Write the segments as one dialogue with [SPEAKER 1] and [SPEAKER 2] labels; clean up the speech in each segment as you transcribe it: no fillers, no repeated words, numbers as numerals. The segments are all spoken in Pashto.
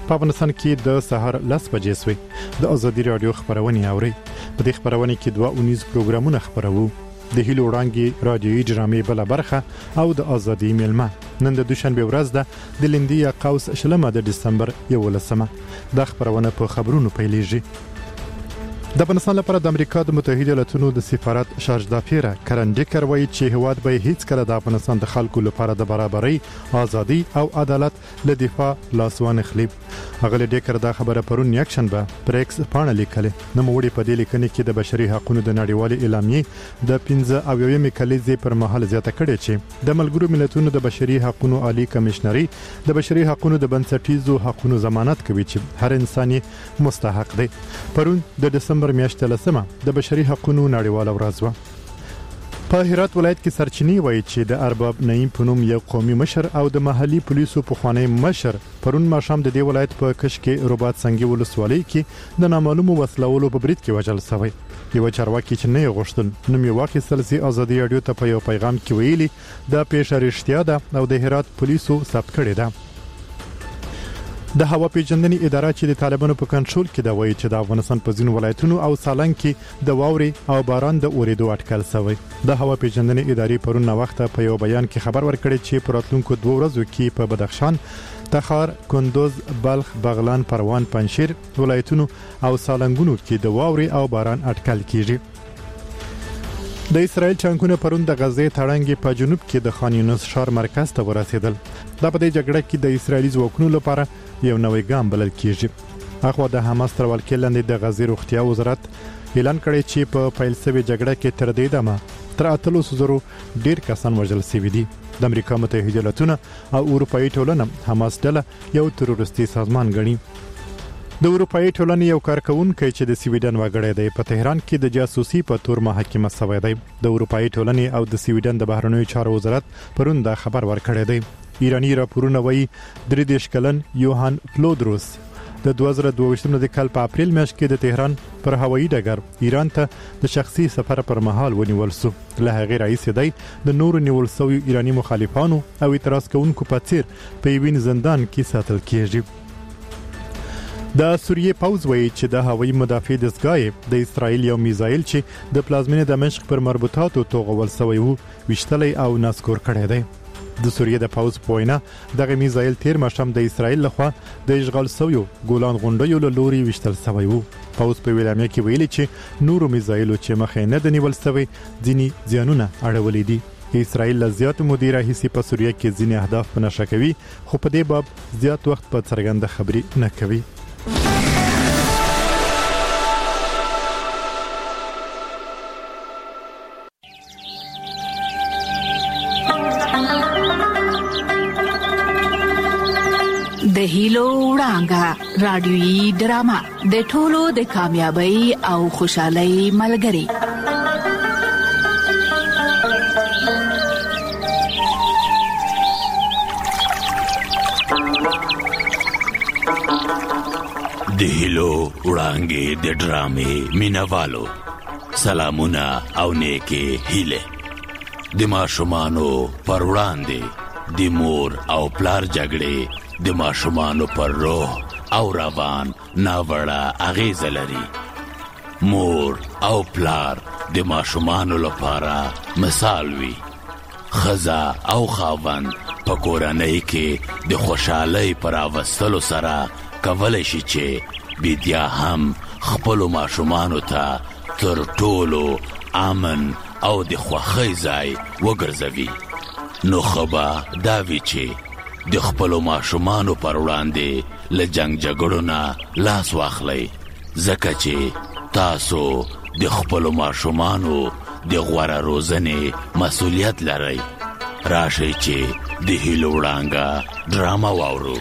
[SPEAKER 1] په افغانستان کې د سهار 10 بجې سوي د ازادي رادیو خبرونه اوري. په دې خبرونه کې 2 پروګرامونه خبرو. د هیلو وړانګي رادیوي ډرامې بل برخه او د ازادي میلمه. نن د دوشنبه ورځ ده د لندیا قوس شلمه د دسمبر 11مه. د خبرونه په خبرونو پیلېږي. د افغانستان لپاره د امریکا د متحده ایالاتونو د سفارت شارج دافیره کرن ډیکر وایي چې هواد به هیڅ کله د افغانستان د خلکو لپاره د برابرۍ، ازادي او عدالت له دفاع لاسوان خلی. هغه ډیکر دا خبره پرون یکشنبه پر ایکس باندې لیکله. نو موږ په دې لیکنه کې د بشري حقوقو د نړیوال اعلامیې د 15 کلیزې پر مهال زیاته کړې چې د ملګرو ملتونو د بشري حقوقو عالی کمشنري د بشري حقوقو د بنسټیزو حقوقو ضمانت کوي چې هر انسان مستحق دی. پرون د دسمبر میاشتې لسمه د بشري حقوقو نړیواله ورځ وه. په هرات ولایت کې سرچینی وایي چې د ارباب نعیم په نوم یو قومي مشر او د محلي پولیسو پخوانی مشر پرون ماښام د دې ولایت په کش کې رباط سنگي ولسوالۍ کې د نامعلومو وسلوالو په برید کې وژل شوی. یو چارواکي چې نه غوښتل نوم یې واخیستل سي ازادي رادیو ته په یو پیغام کې ویلي د پیښه رښتیا ده او د هرات پولیسو ثبت کړی ده. د هوا پیژندنې اداره چې د طالبانو په کنټرول کې دا وایي چې د افغانستان په ځینو ولایتونو او سالنګ کې د واورې او باران د اورېدو اټکل شوی. د هوا پیژندنې ادارې پرون وخت په یو بیان کې خبر ورکړی چې په راتلونکو 2 ورځو کې په بدخشان، تخار، کندوز، بلخ، بغلان، پروان، پنجشیر ولایتونو او سالنګونو کې د واورې او باران اټکل کیږي. د اسرائیل ټانکونه پرون د غزې تړنګ په جنوب کې د خان یونس ښار مرکز ته ورسېدل. دا په دې جګړه کې د اسرائیلي ځواکونو لپاره یو نوې ګام بلل کیږي. اخوا د حماس تر ولکې لاندې د غزې روغتیا وزارت اعلان کړی چې په پیل شوې جګړه کې تر دې دمه تر 800 ډیر کسان وژل شوي دي. د امریکا متحده ایالاتونو او اروپאי ټولنه حماس ډله یو تروریستي سازمان ګڼي. د اروپאי ټولنې یو کارکونکي چې د سویډن وګړی دی په تهران کې د جاسوسي په تور محاکمه شوی دی. د اروپאי ټولنې او د سویډن د بهرنیو چارو وزارت پرون دا خبر ورکړی دی. ایرانی راپورونه وایي 33 کلن یوهان فلودروس د 2022 د کال په اپریل میاشت کې د تهران پر هوایي ډګر ایران ته د شخصي سفر پر مهال ونیول شو. له هغې راهیسې دی د نورو نیول شویو ایرانی مخالفانو او اعتراض کوونکو په څیر په یوین زندان کې ساتل کیږي. د سوریې پوز وایي چې د هوایي مدافع دستګاه د اسرائیل یو میزایل چې د پلازمینې دمشق پر مربوطاتو توغول شوی وو وشتلی او ناسکور کړی دی. د سوریې د پوز په وینا دغه میزایل تیر ماښام د اسرائیل لخوا د اشغال شویو ګولان غونډیو له لوري وشتل شوی وو. پوز په ویلامه کې ویلي چې نورو میزایلو چې مخې نه د نیول شوی ځینې زیانونه اړولې دي. اسرائیل له زیات مدیره هیڅ په سوریه کې ځینې اهداف په نشه کوي خو په دې باب زیات وخت په څرګنده خبري نه کوي.
[SPEAKER 2] د هیلو وړانګه رادیوي ډرامه د ټولو د کامیابی او خوشحالۍ ملګری.
[SPEAKER 3] د هیلو وړانګې د ډرامې مینوالو سلامونه او نیکی هیله. د ماشومانو پر وړاندې د مور او پلار جګړې د ماشومانو پر روح او روان ناوړه اغیز لري. مور او پلار د ماشومانو لپاره مثال وي. خزا او خاوند په کورنۍ کې د خوشحالۍ پر راوستلو سره کولای شي چې بیا هم خپل ماشومانو ته تر ټولو امن او د خوښۍ ځای وګرځوي. نو خبا دا وی چې د خپل ماشومانو پر وړاندې له جنگ جګړو نه لاس واخلئ ځکه چې تاسو د خپل ماشومانو د غوړه روزنې مسؤلیت لرئ. راشئ چې د هیلو وړانګه ډرامه واورو.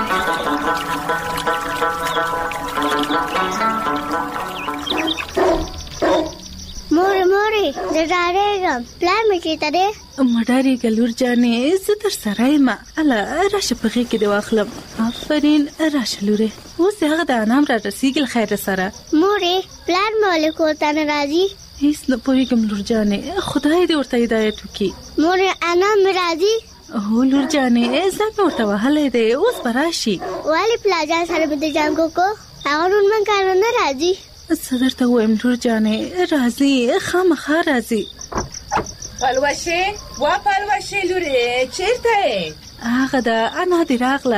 [SPEAKER 4] مورې د ډارېږم پلار مې چېرته دی؟
[SPEAKER 5] مه ډارېږه لور جانې زه در سره یم. هله راشه په غېږ کې دې واخلم. آفرین راشه لورې. اوس د هغه د انام را رسېږي له خیره سره.
[SPEAKER 4] مورې پلار مې ولې کور ته نه راځي؟
[SPEAKER 5] هیڅ نه پوهېږم لور جانې خدای دې ورته هدایت وکړي.
[SPEAKER 4] مورې انا مې راځي؟
[SPEAKER 5] هو لور جانې زنګ ورته وهلی دی، اوس به راشي.
[SPEAKER 4] ولې پلارجان سره مې د جنګ وکړو؟ هغه نور من کار نه راځي.
[SPEAKER 5] څه درته ووایم لور جانې، راځي، خامخا راځي.
[SPEAKER 6] پلوشې لورې چېرته یې؟
[SPEAKER 5] هغه ده، انا دې راغله.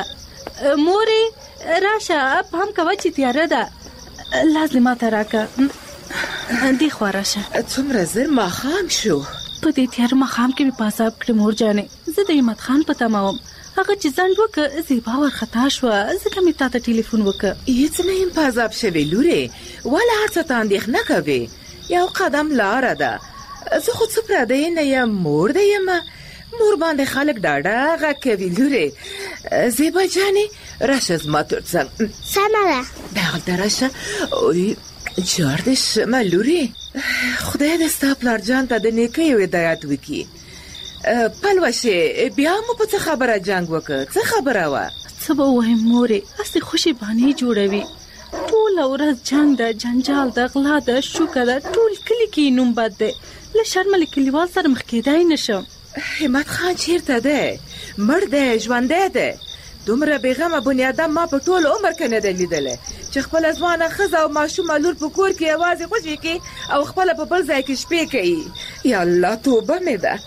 [SPEAKER 5] مورې راشه، پام کوه چې تیاره ده، لازماته راکه. دې خوا راشه.
[SPEAKER 6] څومره زر ماښام شو؟
[SPEAKER 5] په دې تیاره ماښام کې مې په عذاب کړې مور جانې. زه د همت خان په تمه وم، هغه چې ځنډ وکړه زیبا ورخطا شوه، ځکه مې تا ته ټلیفون وکړه.
[SPEAKER 6] هېڅ نه یم په عذاب شوې لورې، ولې هر څه ته اندېښنه کوې؟ یو قدم لاره ده. زه خو څه پردی نه یم، مور دې یمه. مور باندې خلک ډاډه غږ کوي لورې. زیبا جانې راشه زما تر څنګ.
[SPEAKER 4] سمه ده.
[SPEAKER 6] دغلته راشه. جار دې شمه لورې. خدای دې ستا پلارجان ته د نیکیو هدایت وکړي. پلوشې بیا مو په څه خبره جنګ وکړ؟ څه خبره وه؟
[SPEAKER 5] څه به ووایم مورې، هسې خوشې بانې جوړوي. ټوله ورځ جنګ ده، جنجال ده، غلا ده، شوکه ده، ټول کلي کې نوم بد دی. له شرمه له کلیوال سره مخ کېدای نشم.
[SPEAKER 6] همت خان چیرته دی؟ مړ دی ژوندی دی؟ دومره بېغمه بنیادم ما په ټول عمر کې نه دی لیدلی چې خپله ځوانه ښځه او ماشومه لور په کور کې یوازې خوشې کړي او خپله په بل ځای کې شپې کوي. یا الله توبه مې ده.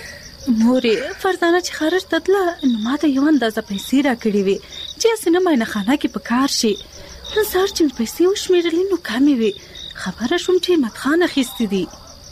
[SPEAKER 5] مورې فرزانه چې خارج ته تله نو ما ته یو اندازه پیسې راکړې وې چې هسې نه معاینه خانه کې په کار شي. نن سهار چې مې پیسې وشمېرلې نو کمې وې. خبره شوم چې همت خان اخیستې دي.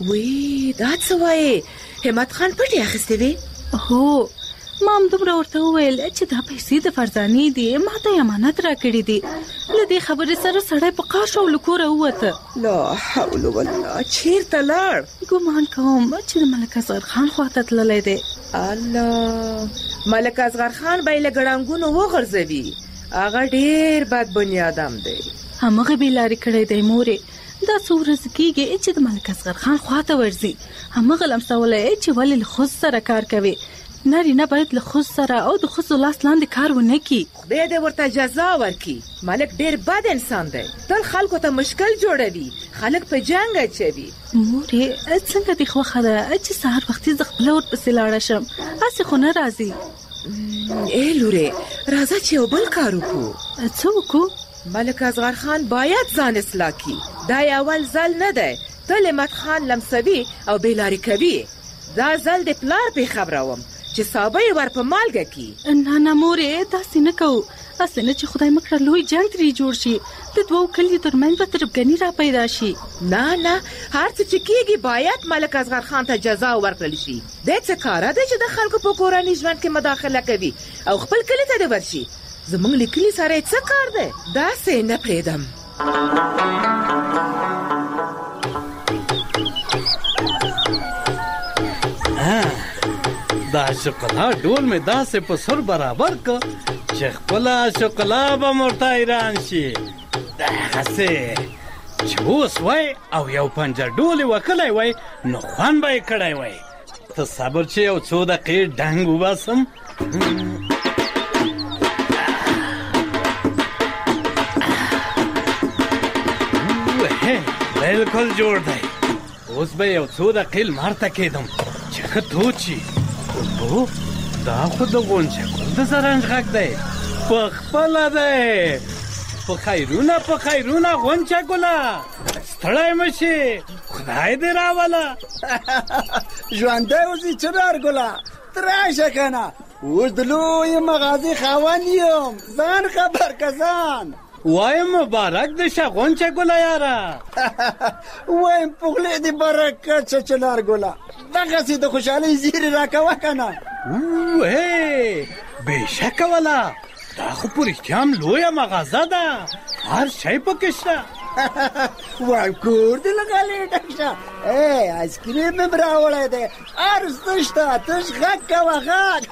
[SPEAKER 6] وی دا څه وایې؟ همت خان پټې اخیستې وې؟
[SPEAKER 5] هو، ما همدومره ورته وویل چې دا پیسې د فرزانې دي، ما ته یې امانت راکړي دي. له دې خبرې سره سړی په قار شو او له کوره ووته.
[SPEAKER 6] لا حول ولا. چیرته لاړ؟
[SPEAKER 5] ګمان کوم چې د ملک اصغر خان خواته تللی دی.
[SPEAKER 6] الله، ملک اصغر خان به یې له ګړنګونو وغورځوي. هغه ډېر بد بنیادم دی.
[SPEAKER 5] همغه بې لارې کړی دی مورې. دا څو ورځې کېږي چې د ملک اصغر خان خواته ورځي. همغه لمسولی چې ولې له ښځو سره کار کوي. نارینه باید له ښځو سره او د ښځو لاس لاندې کار ونه کړي.
[SPEAKER 6] خدای دې ورته جزا ورکړي. ملک ډېر بد انسان دی، تل خلکو ته مشکل جوړوي، خلک په جنګ اچوي.
[SPEAKER 5] مورې څنګه دې خوښه ده چې سهار وختي زه خپله ورپسې لاړه شم؟ هسې خو نه راځي.
[SPEAKER 6] ای لورې راځه چې یو بل کار وکړو.
[SPEAKER 5] څه وکړو؟
[SPEAKER 6] ملک اصغر خان باید ځان اصلاح کړي. دا اول ځل نه دی، تل همت خان لمسوي او بې لارې کوي. دا ځل د پلار پې خبروم چې صابه یې ور په مالګه کړي.
[SPEAKER 5] نه مورې داسې نه کوو. هسې نه چې خدای مکړه لوی جنګ ترې جوړ شي، د دوو کلیو ترمنځ به تربګني را پیدا شي.
[SPEAKER 6] نه هر څه چې کېږي باید ملک اصغر خان ته جزا ورکړل شي. دی څه کاره دی چې د خلکو په کورني ژوند کې مداخله کوي او خپل کلي ته دې ورشي؟ زموږ له کلي سره یې څه کار دی؟ داسې نه پرېږدم.
[SPEAKER 7] دا شوکولا ډول مې داسې په سر برابر که چې خپله شوکولا به ورته حیران شي. دغسې چې اوس وای او یو پنجه ډول یې وکلی وای نو خوند به یې کړی وای. ته صبر چې یو څو دقیقې ډنګ وباسم. بلکل جوړ دی. اوس به یو څو دقیقې لمر ته کېدم چې ښه تود شي. اوهو دا خو د غونچه ګل د زرنج غږ دی، پخپله دی. په خیرونه غونچه ګله، ستړی مه شي، خدای دې راوله.
[SPEAKER 8] ژوندی اوسې چنار ګله، ته راشه که نه، اوس د لویې مغازې خاوند یم، ځان خبر که ځان.
[SPEAKER 7] وایم مبارک دې شه غونچه ګله یاره.
[SPEAKER 8] وایم پغلې دې برکت شه چنار ګله، دغسې د خوشحالۍ زیرې راکوه که نه.
[SPEAKER 7] اوه بېشکه وله، دا خو په رښتیا هم لویه مغازه ده، هر شی پکې شته.
[SPEAKER 8] وایم کور دې له غلې ډک شه. آیسکریم مې راوړی دی، هر څه شته، تش غږ کوه غږ.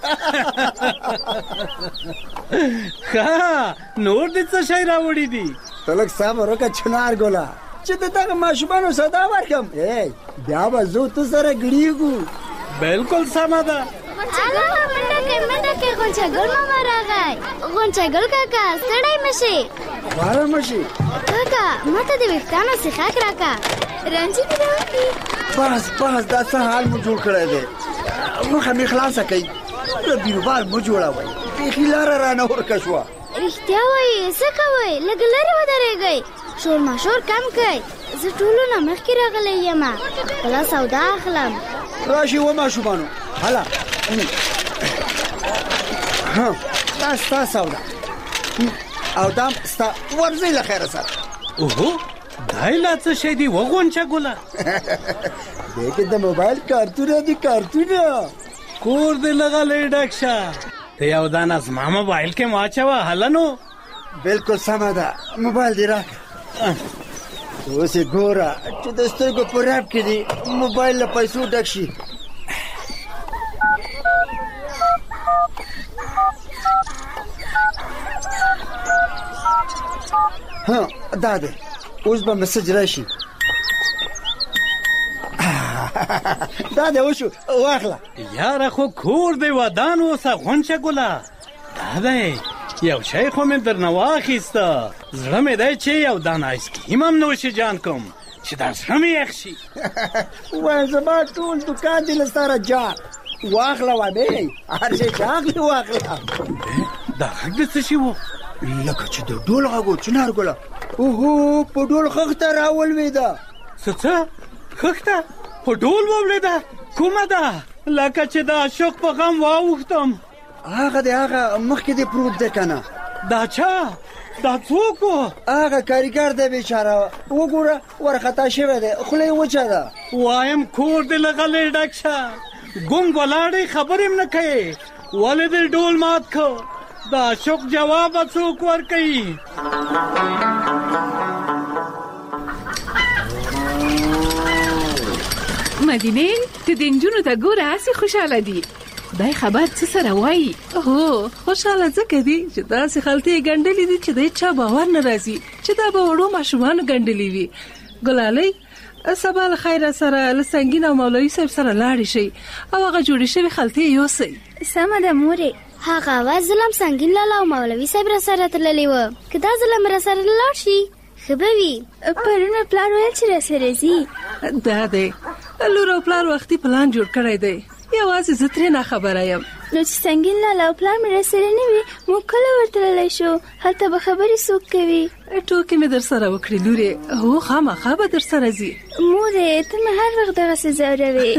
[SPEAKER 7] ښه نور دې څه شی راوړي دي؟
[SPEAKER 8] ته لږ صبر وکړه چنار ګله چې د دغه ماشومانو صدا ورکړم. بیا به زه تو سره ګړېږو.
[SPEAKER 7] بلکل سمه ده.
[SPEAKER 4] منډه کې غونچه ګل ماما راغی. غونچه ګل کاکا ستړی مه شې.
[SPEAKER 8] خواره مه شې
[SPEAKER 4] کاکا، ما ته د ویښتانو څښاک راکړه، رنجې مې راوړي.
[SPEAKER 8] بس دا څه حال مو جوړ کړی دی؟ مخه مې خلاصه کوي. دومره بیروبار مه جوړوئ بیخي لاره رانه ورکه شوه.
[SPEAKER 4] رښتیا وایي څه کوئ؟ لږ لرې ودرېږئ، شور ماشور کم کړئ. زه ټولو نه مخکې راغلی یم، خپله سودا اخلم.
[SPEAKER 8] راشئ و ماشومانو، هله دا ستا سودا او دا ستا ورځئ له خیره سره.
[SPEAKER 7] اوهو دا یې لا څه شی دی وغونچه ګله؟
[SPEAKER 8] دې کې د موبایل کارتونه دي، کارتونه.
[SPEAKER 7] کور دې لغلی ډک شه، ته یو دانه زما موبایل کې واچوه. هله نو
[SPEAKER 8] بالکل سمه ده، موبایل دې راکړه. اوس یې ګوره چې د سترګو په رپ کې دي موبایل له پیسو ډک شي. ها دا دی، اوس به مسج راشي. دا دی وشو، واخله.
[SPEAKER 7] یاره خو کور دی ودان اوسه غونچه ګله. دا دی یو شی خو مې درنه واخیسته، زړه مې دی چې یو دانه آیسکریم هم نوشي جان کوم چې دا زړه مې یخ شي.
[SPEAKER 8] وای زما ټول دوکان دی له سره جان، واخله وابې هر شی چې اخلي واخله.
[SPEAKER 7] دا غږ د څه شي و؟
[SPEAKER 8] لکه چې د ډول غږ و چنار ګله. اوهو په ډول خښته راولوېده.
[SPEAKER 7] څه خښته په ډول واولېده؟ کومه ده؟ لکه چې د عاشق په غم واوښتم.
[SPEAKER 8] هغه دی، هغه مخکې دی پروت دی که نه.
[SPEAKER 7] دا چا؟ دا څوک و؟
[SPEAKER 8] هغه کاریګر دی بیچاره، وګوره ورخطا شوی دی، خوله یې وچه ده.
[SPEAKER 7] وایم کور دې له غلې ډک شه، ګونګ ولاړې خبرې هم نه کوې، ولې دې ډول مات کړ؟ د عاشق جواب به څوک ورکوي؟
[SPEAKER 2] مدینه ته د نجونو ته ګوره هسې خوشحاله دي. دای خبر څه سره وایي؟
[SPEAKER 5] هو خوشحاله ځکه دي چې داسې خلطې یې ګنډلې دي چې د چا باور نه راځي چې دا به وړو ماشومانو ګنډلې وي. ګلالۍ سبا له خیره سره له سنګین او مولوي صاحب سره لاړې شئ او هغه جوړې شوې خلطې یوسئ.
[SPEAKER 4] سمه ده مورې، هغه اواز ځلم سنګین لالا او مولوي صاحب را سره تللی و، که دا ځلم را سره لاړ شي ښه به وي. پرونه پلار ویل چې را سره ځي.
[SPEAKER 5] دا دی لور او پلار وختي پلان جوړ کړی دی، یوازې زه ترې نه خبره یم.
[SPEAKER 4] نو چې سنګین لالا او پلار مې را سره نه وي موږ کله ورتللی شو؟ هلته به خبرې څوک کوي؟
[SPEAKER 5] ټوکې مې در سره وکړې لورې. هو خامخا به در سره ځي.
[SPEAKER 4] مورې ته مې هر وخت دغسې ځوروې.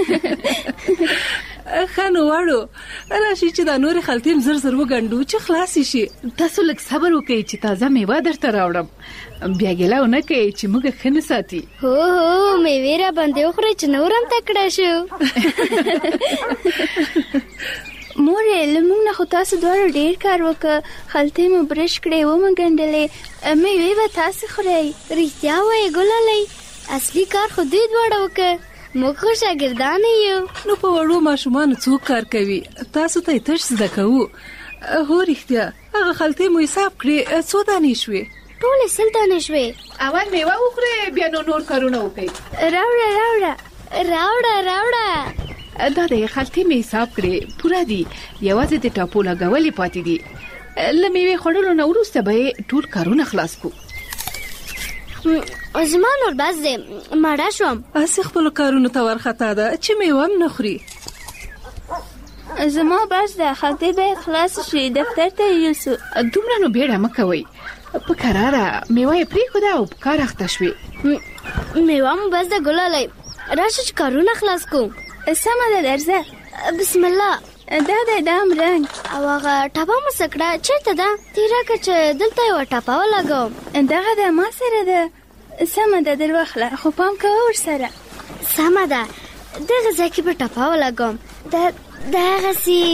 [SPEAKER 5] ښه نو واړو راشي چې دا نورې خلطې م زر زر وګنډو چې خلاصې شي.
[SPEAKER 2] تاسو لږ صبر وکړئ چې تازه میوه درته راوړم، بیا ګیله ونه کوئ چې موږ ښه نه ساتي.
[SPEAKER 4] هو میوې را باندې وخورئ چې نور هم تکړه شو. مورې له موږ نه خو تاسو دواړو ډېر کار وکړه، خلطې مو برش کړې ومه ګنډلې، میوې به تاسې خورئ. رښتیا وایې ګلالۍ، اصلي کار خو دوی دواړه وکړه، موږ خو شاګردانې یو.
[SPEAKER 5] نو په وړو ماشومانو څوک کار کوي؟ تاسو ته یې تش زده کوو. هو رښتیا هغه خلطې مو حساب کړې څو دانې شوې؟
[SPEAKER 4] ټولې 100 دانې شوې.
[SPEAKER 2] اول میوه وخورئ بیا نور کارونه وکړئ.
[SPEAKER 4] راوړه راوړه راوړه راوړه.
[SPEAKER 2] دا د خلطې مې حساب کړې پوره دي، یوازې د ټاپو لګولې پاتې دي. له میوې خوړلو نه وروسته به ټول کارونه خلاص کړو.
[SPEAKER 4] زما نور بس دی، مړه شوم.
[SPEAKER 5] هسې خپلو کارونو ته ورخطا ده چې میوه هم نه خوري.
[SPEAKER 4] زما بس ده، خلطې به خلاص شي، دفتر ته یوسو.
[SPEAKER 2] دومره نو بیړه مه کوئ، په کراره میوه یې پرېښوده او په کار اخته شوې.
[SPEAKER 4] میوه مو بس ده ګلالۍ، راشه چې کارونه خلاص کوو. سمه ده درځه. بسم الله. دا دی دا هم رنګ او هغه ټاپه مو څه کړه؟ چېرته ده؟ تېر راکړه چې دلته یوه ټاپه ولګوم. دغه ده ما سره ده. سمه ده در واخله، خو پام کوه ورسره. سمه ده، دغه ځای کې به ټاپه ولګوم. دغسې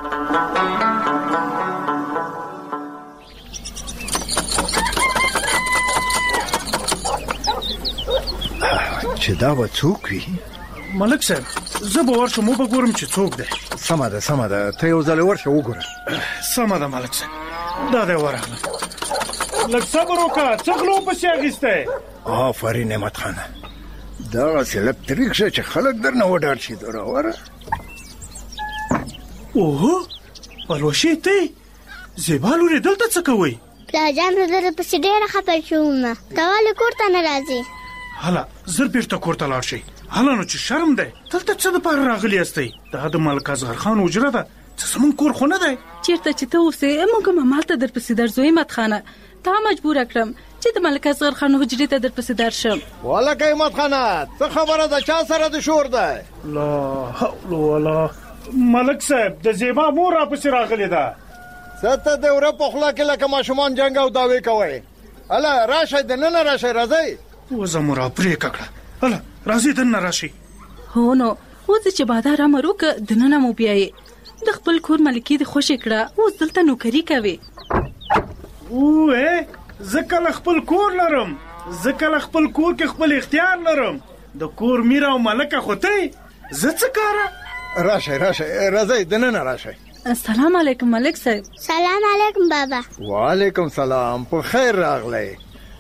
[SPEAKER 8] چې دا به څوک وي؟
[SPEAKER 9] ملک صاحب زه به ورشم وګورم چې څوک دی.
[SPEAKER 8] سمه ده سمه ده، ته یو ځل ورشه وګوره.
[SPEAKER 9] سمه ده ملک صاحب، دا دی ورغله. لږ صبر وکړه، څه غلو پسې اخیستی؟
[SPEAKER 8] آفرین نعمت خانه، دغسې لږ طریق شه چې خلک درنه وډار شي. راوره.
[SPEAKER 9] اوهو پلوشې ته زیبا لورې دلته څه کوئ؟
[SPEAKER 4] پلارجان زه درپسې ډېره خفه شوم، ته ولې کور ته نه راځې؟
[SPEAKER 9] هله زر بیرته کور ته لاړ شئ. هله نو چې شرم دی، دلته څه دپاره راغلي یاستئ؟ دا د ملک اصغر خان حجره ده، زمون کور خو نه دی.
[SPEAKER 5] چیرته چې ته اوسې موږ هم همالته درپسې درځو همت خانه. تا مجبوره کړم چې د ملک اصغر خان حجرې ته درپسې درشم.
[SPEAKER 10] ولکه همت خانه څه خبره ده؟ چا سره د شور دی؟
[SPEAKER 9] لا حول ولا. ملک صاحب د زیبا مور راپسې راغلې ده.
[SPEAKER 10] څه ته د وره په خوله کې لکه ماشومان جنګ او دعوې کوئ؟ هله راشئ دننه راشئ راځئ.
[SPEAKER 9] وزه مو راپرېکه کړه. هله راځئ دننه راشئ.
[SPEAKER 5] هو نو اوس چې بادار امر وکړه دننه مو بیایې. د خپل کور ملکي دې خوشې کړه اوس دلته نوکري کوي.
[SPEAKER 9] اوه زه کله خپل کور لرم، زه کله خپل کور کې خپل اختیار لرم. د کور میر او ملکه خو ته زه څه کاره؟
[SPEAKER 10] راشئ راځئ دننه راشئ.
[SPEAKER 5] السلام علیکم ملک صاحب.
[SPEAKER 4] سلام علیکم بابا.
[SPEAKER 10] وعلیکم سلام. په خیر راغلی.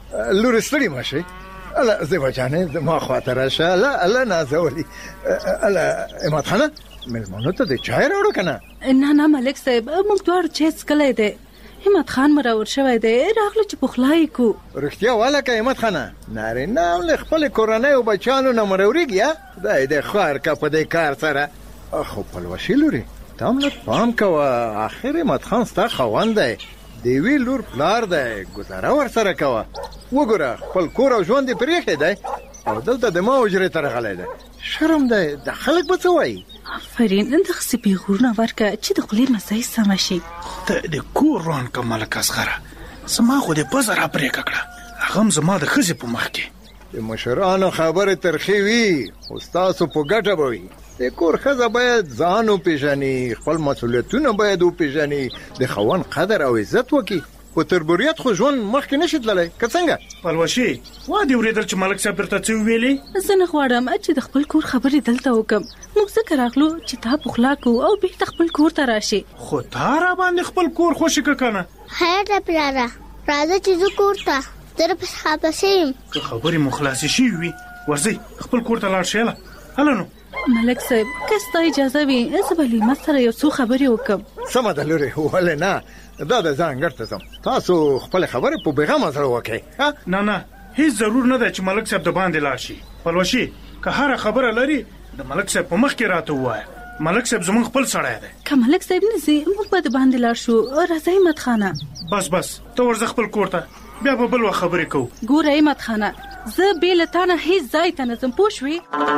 [SPEAKER 10] لور ستړي ماشي. الا زیبا جانې ما خاطر راشه. الا نازولي. الا همت خانه مېلمانو ته د چای راوړو کنه؟
[SPEAKER 5] نه ملک صاحب موږ دواړو چای څښلی دی. همت خان مراور شوی دی راغلو چې پخلای کو.
[SPEAKER 10] رښتیا والکه همت خانه نارینه هم له خپل کورنۍ او بچیانو نه مروریږي. دا د خوار کا په دې کار سره خو پلوشي لوري. تام له پام کوه اخر همت خان ستا خاوند دی. دی وی لور پلار دی ګزاره ور سره کوه. وګوره خپل کور او ژوند دې پرېښی دی او دلته د ما حجرې ته راغلی دی. شرم دی د خلک به څه وایي؟
[SPEAKER 5] آفرین دغسې پیغورونه ورکړه چې د خولې مزه سمه شي.
[SPEAKER 9] ته د کور روان که ملک اصغره. زما خو دې پزه راپرېکه کړه. هغه هم زما د ښځې په مخ کې.
[SPEAKER 10] د مشرانو خبرې ترخې وي خو ستاسو په ګټه به وي. د کور ښځه باید ځان وپېژني، خپل مسؤلیتونه باید وپېژني، د خاوند قدر او عزت وکړي. په تربوریت خو ژوند مخکې نشي تللی که څنګه؟
[SPEAKER 9] پلوشي وا دې اورېدل چې ملک صاحب درته څه وویلې؟
[SPEAKER 5] زه نه غواړم چې د خپل کور خبرې دلته وکړم. موږ ځکه راغلو چې تا پخلا کوو او بېرته خپل کور ته راشي.
[SPEAKER 9] خو تا را باندې خپل کور خوشې که کنه؟
[SPEAKER 4] خیر ده پلاره راځه چې زه کور ته درپسې خپسې یم.
[SPEAKER 9] که خبرې مو خلاصې شوي وي ورځئ خپل کور ته لاړ شئ. هله نو
[SPEAKER 5] ملک صاحب که ستا اجازه وي زه به له همت سره یو څو خبرې وکړم.
[SPEAKER 10] سمه ده لورې ولې نه. دا د ځان ګټ ته ځم. تاسو خپل خبرې په بېغمه سره وکړئ.
[SPEAKER 9] نه هیڅ ضرور نه ده چې ملک صاحب د باندې لاړ شي. پلوشي که هره خبره لري د ملک صاحب په مخ کې راته ووایه. ملک صاحب زمونږ خپل سړی دی.
[SPEAKER 5] که ملک صاحب نه ځي موږ به د باندې لاړ شو. راځه همت خانه.
[SPEAKER 9] بس ته ورځه خپل کور ته بیا به بل وخت خبرې کوو.
[SPEAKER 5] ګوره همت خانه زه بې له تا نه هیڅ ځای ته نه ځم پوه شوې؟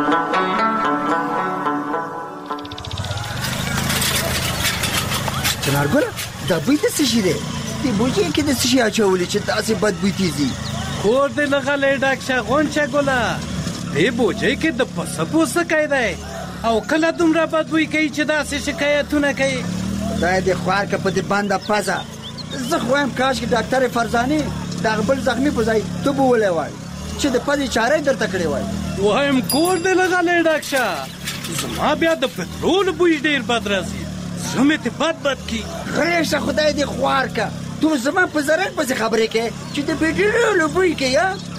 [SPEAKER 8] چنارګله دا بوی د څه شي دی؟ دې بوجۍ کې د څه شي اچولي چې داسې بد بوی تېزي؟
[SPEAKER 7] کور دې لغلی ډاک شه غونچه ګله. دې بوجۍ کې د پسه پوستکی دی او کله دومره بد بوی کوي چې داسې شکایتونه کوي.
[SPEAKER 8] خدای دې خوار که په دې بنده پزه. زه خو وایم کاشکې ډاکټر فرزانې د هغه بل زخمي په ځای ته به ولی وای چې د پزې چاره یې درته کړې وای.
[SPEAKER 7] وایم کور دې لغلی ډاک شه. زما بیا د پترول بوی ډېر بد راځي. زړه مې ته بد کی.
[SPEAKER 8] غلی شه خدای دې خوار که. تو زما په زرنګ پسې خبرې کوې چې د پټرولو بوی کوي.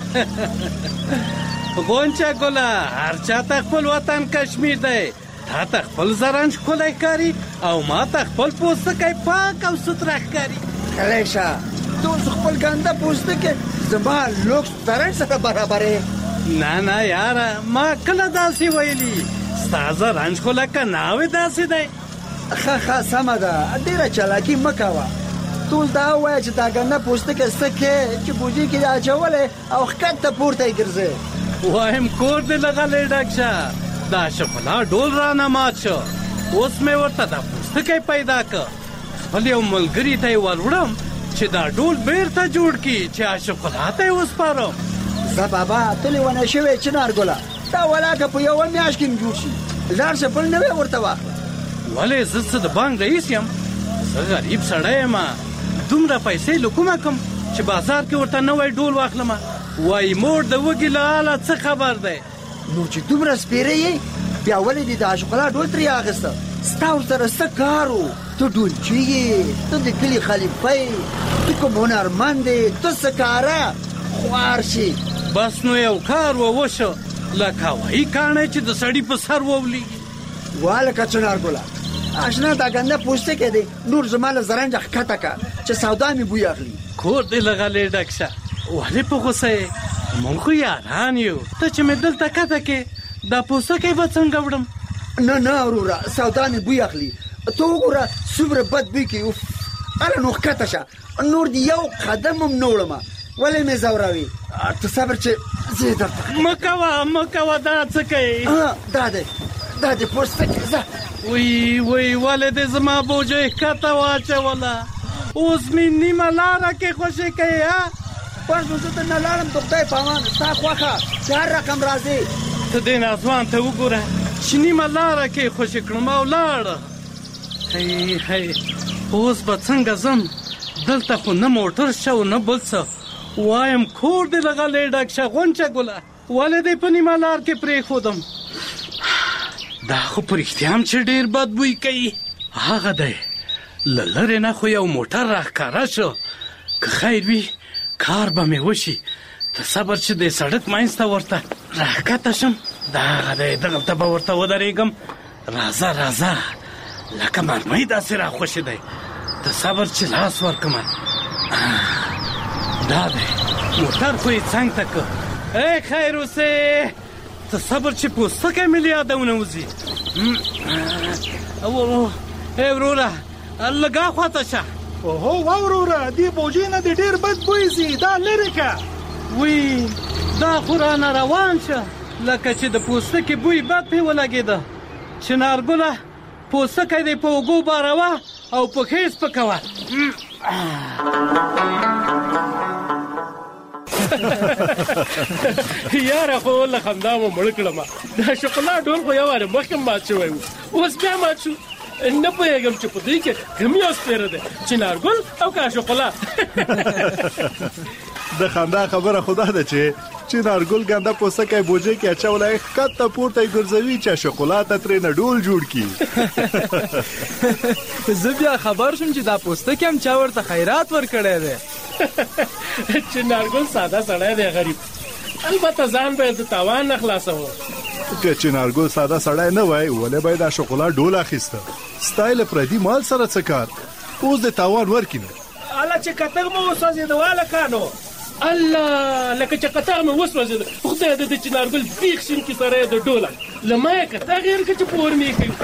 [SPEAKER 7] غونچه ګله هر چا ته خپل وطن کشمیر دی. تا ته خپل زرنج ښکلی ښکاري او ما ته خپل پوستکی پاک او سوتره ښکاري.
[SPEAKER 8] غلی شه تو خپل ګنده پوستکی زما لوکس زرنج سره برابرې.
[SPEAKER 7] نه یاره ما کله داسې ویلي. ستا زرنج خو لکه ناوې داسې دی.
[SPEAKER 8] ښه سمه ده ډېره چالاکي مه کوه. ټول دا ووایه چې دا ګنده پوستکی څه کې چې بوجۍ کې دې اچولی او ښکته پورته یې ګرځې.
[SPEAKER 7] وایم کور دې لغلی ډک شه. دا شفلا ډول رانه مات شو. اوس مې ورته دا پوستکی پیدا که. خپل یو ملګري ته یې وروړم چې دا ډول بیرته جوړ کړي چې شفلا ته یې وسپارم.
[SPEAKER 8] زه بابا ته لیونی شوې چنارګله دا ولاکه په یوه میاشت کې جوړ شي. لاړ شه بل نوی ورته واخله.
[SPEAKER 7] ولې زه څه د بانک رئیس یم؟ زه غریب سړی یم. دومره پیسې له کومه کم چې بازار کې ورته نوی ډول واخلم؟ وایي مور د وږي له حاله څه خبر دی؟
[SPEAKER 8] نو چې دومره سپېره یې بیا ولې دې د اشغلا ډول ترې اخیسته؟ ستا ورسره څه کار و؟ ته ډولچي یې، ته د کلي خلیفه یې، ته کوم هنرمند یې، ته څه کاره خوار شي.
[SPEAKER 7] بس نو یو کار وشو لکه هوایي کاڼی چې د سړي په سر وولېږي.
[SPEAKER 8] والکه چنارګله اشنا دا ګنده پوستکی دی نور زما له زرنجه ښکته که چې سودا مې بوی اخلي.
[SPEAKER 7] کور دې لغلی ډک شه. ولې په غوسه یې؟ موږ خو یاران یو. ته چې مې دلته کته کې دا پوستکی به څنګه وړم؟
[SPEAKER 8] نه وروره سودا مې بوی اخلي. ته وګوره څومره بد بوی کوي. هله نو ښکته شه، نور دې یو قدم هم نه وړمه. ولې مې ځوروي؟ ته صبر چې زه یې درته
[SPEAKER 7] مه کوه دا څه کوي؟
[SPEAKER 8] دا دې پوستکی ځه.
[SPEAKER 7] وی ولې دې زما بوجۍ ښکته واچوله؟ اوس مې نیمه لاره کې خوشې کوي.
[SPEAKER 8] بس نو زه درنه لاړم، د خدای په امان ستا خوښه چې هر رقم راځې.
[SPEAKER 7] ته دې ناځوان ته وګوره چې نیمه لاره کې خوشې کړم او لاړه. هی اوس به څنګه ځم؟ دلته خو نه موټر شته او نه بل څه. وایم کور دې له غلې ډک شه غونچه ګله، ولې دې په نیمه لار کې پرېښودم؟ دا خو په رښتیا هم چې ډېر بد بوی کوي. هغه دی له لرې نه خو یو موټر راښکاره شو. که خیر وي کار به مې وشي. ته صبر چې د سړک منځ ته ورته راښکته شم. دغه دی دغلته به ورته ودرېږم. راځه لکه مرمۍ داسې راخوشې دی. ته صبر چې لاس ورکړم. دا دی موټر خو یې څنګ ته که. ای خیر اوسې، ته صبر چې پوستکی مې له یاده ونوځي. ای وروره لږه خواته شه.
[SPEAKER 9] اوهو وا وروره، دې بوجۍ نه دې ډېر بد بوی ځي، دا لرې که.
[SPEAKER 7] وی دا خو رانه روان شه لکه چې د پوستکي بوی بد پې ولګېده. چنارګله پوستکی دې په اوږو باروه او پښې سپکوه. یاره خو له خندا مو مړ کړم. دا شوکولا ډول خو یو واره مخکې مات شوی و، اوس بیا مات شو. نه پوهېږم چې په دې کې کوم یو سپېره دی، چنارګل او که شوکولا.
[SPEAKER 11] د خندا خبره خدا ده چې چنارګل ګنده پوستکی بوجۍ کې اچولی، ښکته پورته یې ګرځوي چې شوکولاته ترېنه ډول جوړ کړي.
[SPEAKER 12] زه بیا خبر شوم چې دا پوستکی هم چا ورته خیرات ورکړی دی.
[SPEAKER 7] چنارګل ساده سړی دی، غریب. البته ځان به یې د تاوان نه خلاصوه.
[SPEAKER 11] که چنارګل ساده سړی نه وای ولې به یې دا شوکولا ډول اخیسته؟ ستا یې له پردي مال سره څه کار؟ اوس د تاوان ورکړي نه.
[SPEAKER 7] هله چې کتغ مې وسوځېده والکانو، الله لکه چې کتغ مې وسوځېده. خدای د چنارګل بیخ شین کې سره د ډوله له ما یې کتغ یې لکه چې پور مې کوي.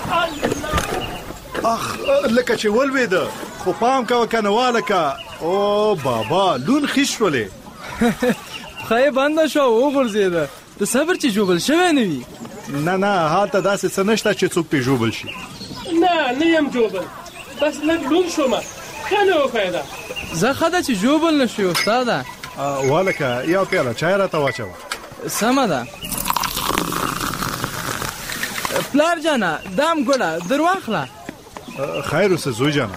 [SPEAKER 11] اخ لکه چې ولوېده، خو پام کوه که نه والکه. او بابا لون خیش شولې.
[SPEAKER 12] پښه یې بنده شوه او وغورځېده. ته صبر چې ژوبل شوی نه وي.
[SPEAKER 11] نه هلته داسې څه نشته چې څوک پې ژوبل شي.
[SPEAKER 7] نه یم ژوبل، بس لږ لون شومه. ښه نه وښیده.
[SPEAKER 12] زه ښه ده چې ژوبل نه شوې استاده.
[SPEAKER 11] والکه یو پیاله چای راته واچوه.
[SPEAKER 12] سمه ده. پلار جانه دام ګوډه در واخله.
[SPEAKER 11] خیر اوسه زوی جانه.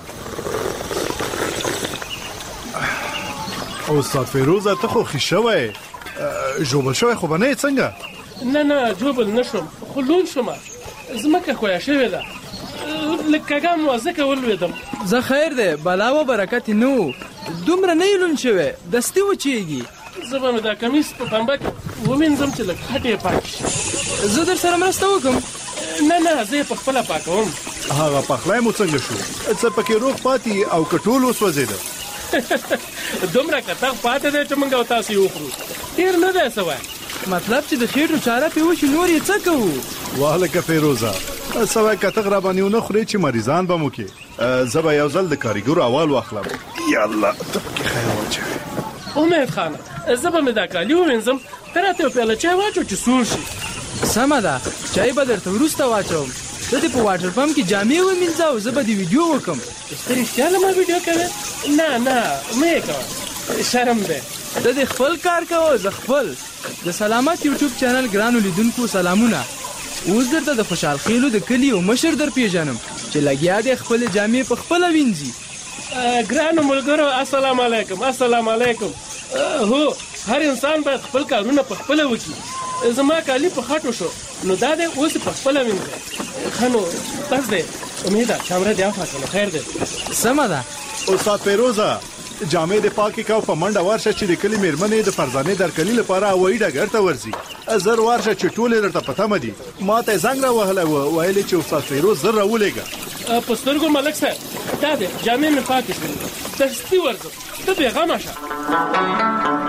[SPEAKER 11] استاد فیروزه ته خو ښه شوی، ژوبل شوی خو به نه یې څنګه؟
[SPEAKER 7] نه ژوبل نه شوم، خو لون شومه. ځمکه ښویه شوې ده، لږ کږه مو ځکه ولوېدم.
[SPEAKER 12] زه خیر دی، بلا و برکت نه و. دومره نه یې لون شوی، دستي وچېږي.
[SPEAKER 7] زه به مې دا کمیس په پنبه کې ومینځم چې لږ خټې یې پاک شي.
[SPEAKER 12] زه در سره مرسته وکړم.
[SPEAKER 7] نه زه یې په خپله پاکوم.
[SPEAKER 11] هغه پخلی مو څنګه شو؟ څه پکې روغ پاتې او که ټول وسوځېده؟
[SPEAKER 7] دومره کتغ پاتې دی چې موږ او تاسو یې وخورو، ډېر نه دی څه وایي.
[SPEAKER 12] مطلب چې د خېټو چاره پې وشي نور یې څه کوو؟
[SPEAKER 11] والکه فیروزه څه وایي کتغ راباندې ونه خورې چې مریضان به مو کې. زه به یو ځل د کاریګرو اول واخلم. یالله ته پکې خیر واچوې.
[SPEAKER 7] امید خانه زه به مې دا کالي ووینځم، ته راته یو پیاله چای واچو چې سوړ شي.
[SPEAKER 12] سمه ده، چای به درته وروسته واچوم. ته دې په واټر پمپ کې جامې ومینځه او زه به دې ویډیو وکړم.
[SPEAKER 7] ته رښتیا له ما ویډیو کوې؟ نه مه یې کوه، شرم دی.
[SPEAKER 12] ته دې خپل کار کوه، زه خپل. د سلامت یوټیوب چینل ګرانو لیدونکو سلامونه. اوس درته د خوشحال خیلو د کلي یو مشر در پیژنم چې لګیا دی خپلې جامې په خپله وینځي.
[SPEAKER 7] ګرانو ملګرو السلام علیکم. هو هر انسان باید خپل کارونه په خپله وکړي. زما کالي په خټو شو نو دا دی اوس په خپله وینځه. ښه نو بس دی، امیده کامره دې افاکنه خیر دی.
[SPEAKER 12] سمه ده.
[SPEAKER 11] استاد فیروزه جامې د پاکي کو په منډه ورشه چې د کلی میرمنې د فرزانې درکلي لپاره هوایي ډګر ته ورځي. زر ورشه چې ټولې درته پته مدي. ما ته زنګ راوهلی و، ویلې چې استاد فیروز زر راولېږه.
[SPEAKER 7] په سترګو ملک صاحب دا دی جامې مې پاکې شوې، دستي ورځم، ته بېغمه شه.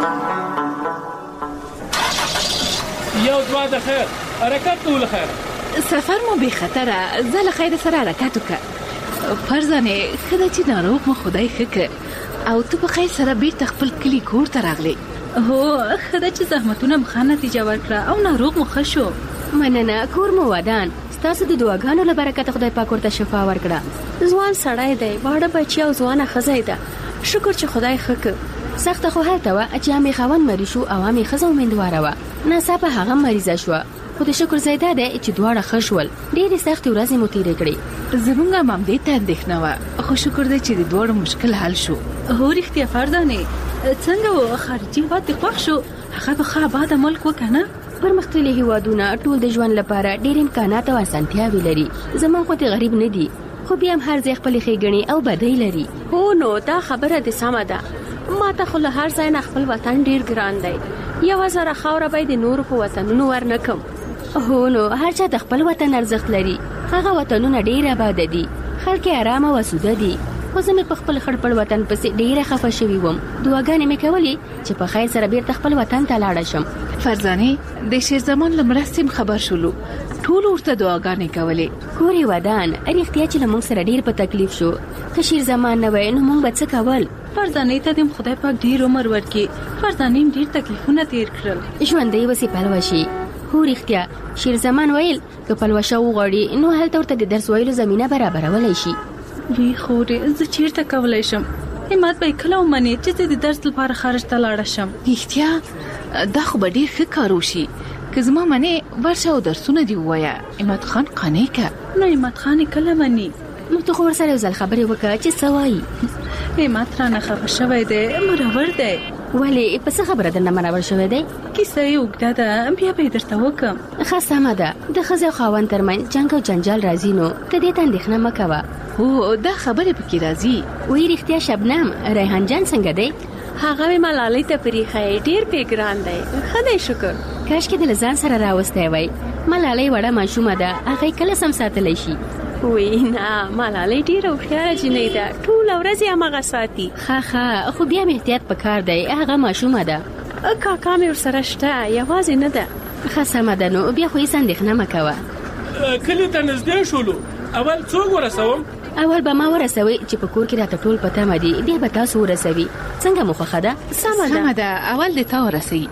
[SPEAKER 7] یو دوه د خیر حرکت کولو خیر.
[SPEAKER 2] سفر مو به خطره، زه له خیر سره حرکت وکړه. فرزانه خدای چې ناروغ مو خدای ښه کړ او ته په خیر سره بیرته خپل کلی کور ته راغلی.
[SPEAKER 5] هو خدای چې زحمتونه مخه نتیجه ورکړه او ناروغ مو ښه شو.
[SPEAKER 13] مننه کور مو ودان. ستاسو د دعاګانو له برکته خدای پاک ورته شفا ورکړه.
[SPEAKER 14] ځوان سړی دی، واړه بچی او ځوانه ښځه ده. شکر چې خدای ښه کړ.
[SPEAKER 13] سخته خو هلته وه چې امې خاوند مریض شو او امې ښځه امیندواره وه. ناڅاپه هغه مریضه شوه، خو د شکر ځای دا دی چې دواړه ښه شول. ډېرې سختې ورځې مو تېرې کړې.
[SPEAKER 2] زموږ هم همدې ته اندېښنه وه، خو شکر دی چې د دواړو مشکل حل شو.
[SPEAKER 5] هو رښتیا فرزانې څنګه و خارجي هېواد دې خوښ شو؟ هغه به ښه آباده ملک وکړه نه؟
[SPEAKER 13] پرمختللي هېوادونه ټول د ژوند لپاره ډېر امکانات او اسانتیاوې لري. زموږ خو غریب نه دي، خو بیا هم هر ځای خپلې ښېګڼې او بدۍ لري.
[SPEAKER 14] هو نو دا خبره دې سمه ده. ما ته خو له هر ځای نه خپل وطن ډېر ګران دی. 1000 خاوره به د نورو په وطنونو ورنکم.
[SPEAKER 13] هو نو هر چا د خپل وطن ارزښت لري. هغه وطنونه ډېر آباد دي، خلک آرام او اسوده دي. خو زه مې په خپل خړپړ وطن پسې ډېره خفه شوې وم. دعاګانې مې کولې چې په خیر سره بیرته خپل وطن ته لاړه شم.
[SPEAKER 2] فرزانې د شیرزمان له مرستې خبر شولو، ټول ورته دعاګانې کولې.
[SPEAKER 13] کور یې ودان. رښتیا چې له موږ سره ډېر په تکلیف شو. که شیرزمان نه وای نو موږ به څه کول؟
[SPEAKER 5] فرزانې ته دې خدای پاک ډېر عمر ورکړي. فرزانې ډېر تکلیفونه تیر کړل.
[SPEAKER 13] ژوندی وسې پلوشي. هو رښتیا شیرزمان ویل که پلوشه وغواړي نو هلته ورته د درس ویلو زمینه برابرولی شي.
[SPEAKER 5] وی خورې زه چیرته کولی شم؟ همت به کله ومني چې زه د درس لپاره خارج ته لاړه شم.
[SPEAKER 2] رښتیا دا خو به ډېر ښه کار وشي. که زما منې ورشه او درسونه دې ووایه. همت خان قانع که.
[SPEAKER 5] نو همت خان کله مني؟
[SPEAKER 13] نو ته خو ورسره یو ځل خبرې وکړه چې څه وایي.
[SPEAKER 5] همت رانه خفه شوی دی، مرور دی.
[SPEAKER 13] ولې په څه خبره درنه مرور شوی دی؟
[SPEAKER 5] کیسه یې اوږده ده، بیا به یې درته وکړم.
[SPEAKER 13] ښه سمه ده. د ښځې او خاوند ترمنځ جنګ او جنجال راځي نو ته دې ته اندېښنه مه کوه.
[SPEAKER 2] هو دا خبرې پکې راځي.
[SPEAKER 13] وایي رښتیا شبنم ریحان جان څنګه دی؟
[SPEAKER 14] هغه مې ملالۍ ته پریښی، ډېر پې ګران دی. ښه دی شکر.
[SPEAKER 13] کاشکې د له ځان سره راوستی وای. ملالۍ وړه ماشومه ده، هغه یې کله سم ساتلی شي؟
[SPEAKER 14] وی نه ملالۍ ډېره هوښیاره جینۍ ده، ټوله ورځ یې هماغه ساتي.
[SPEAKER 13] ښه خو بیا مې احتیاط پکار دی، هغه ماشومه ده.
[SPEAKER 14] کاکا مې ورسره شته، یوازې نه ده.
[SPEAKER 13] ښه سمه ده نو بیا خو هېڅ اندېښنه مه کوه.
[SPEAKER 7] کلي ته نږدې شولو، اول څوک ورسوم؟
[SPEAKER 13] اول به ما ورسوي چې په کور کې راته ټول په تمه دي، بیا به تاسو ورسوي. څنګه مو خوښه ده؟
[SPEAKER 2] سمه ده اول دې تا ورسوي.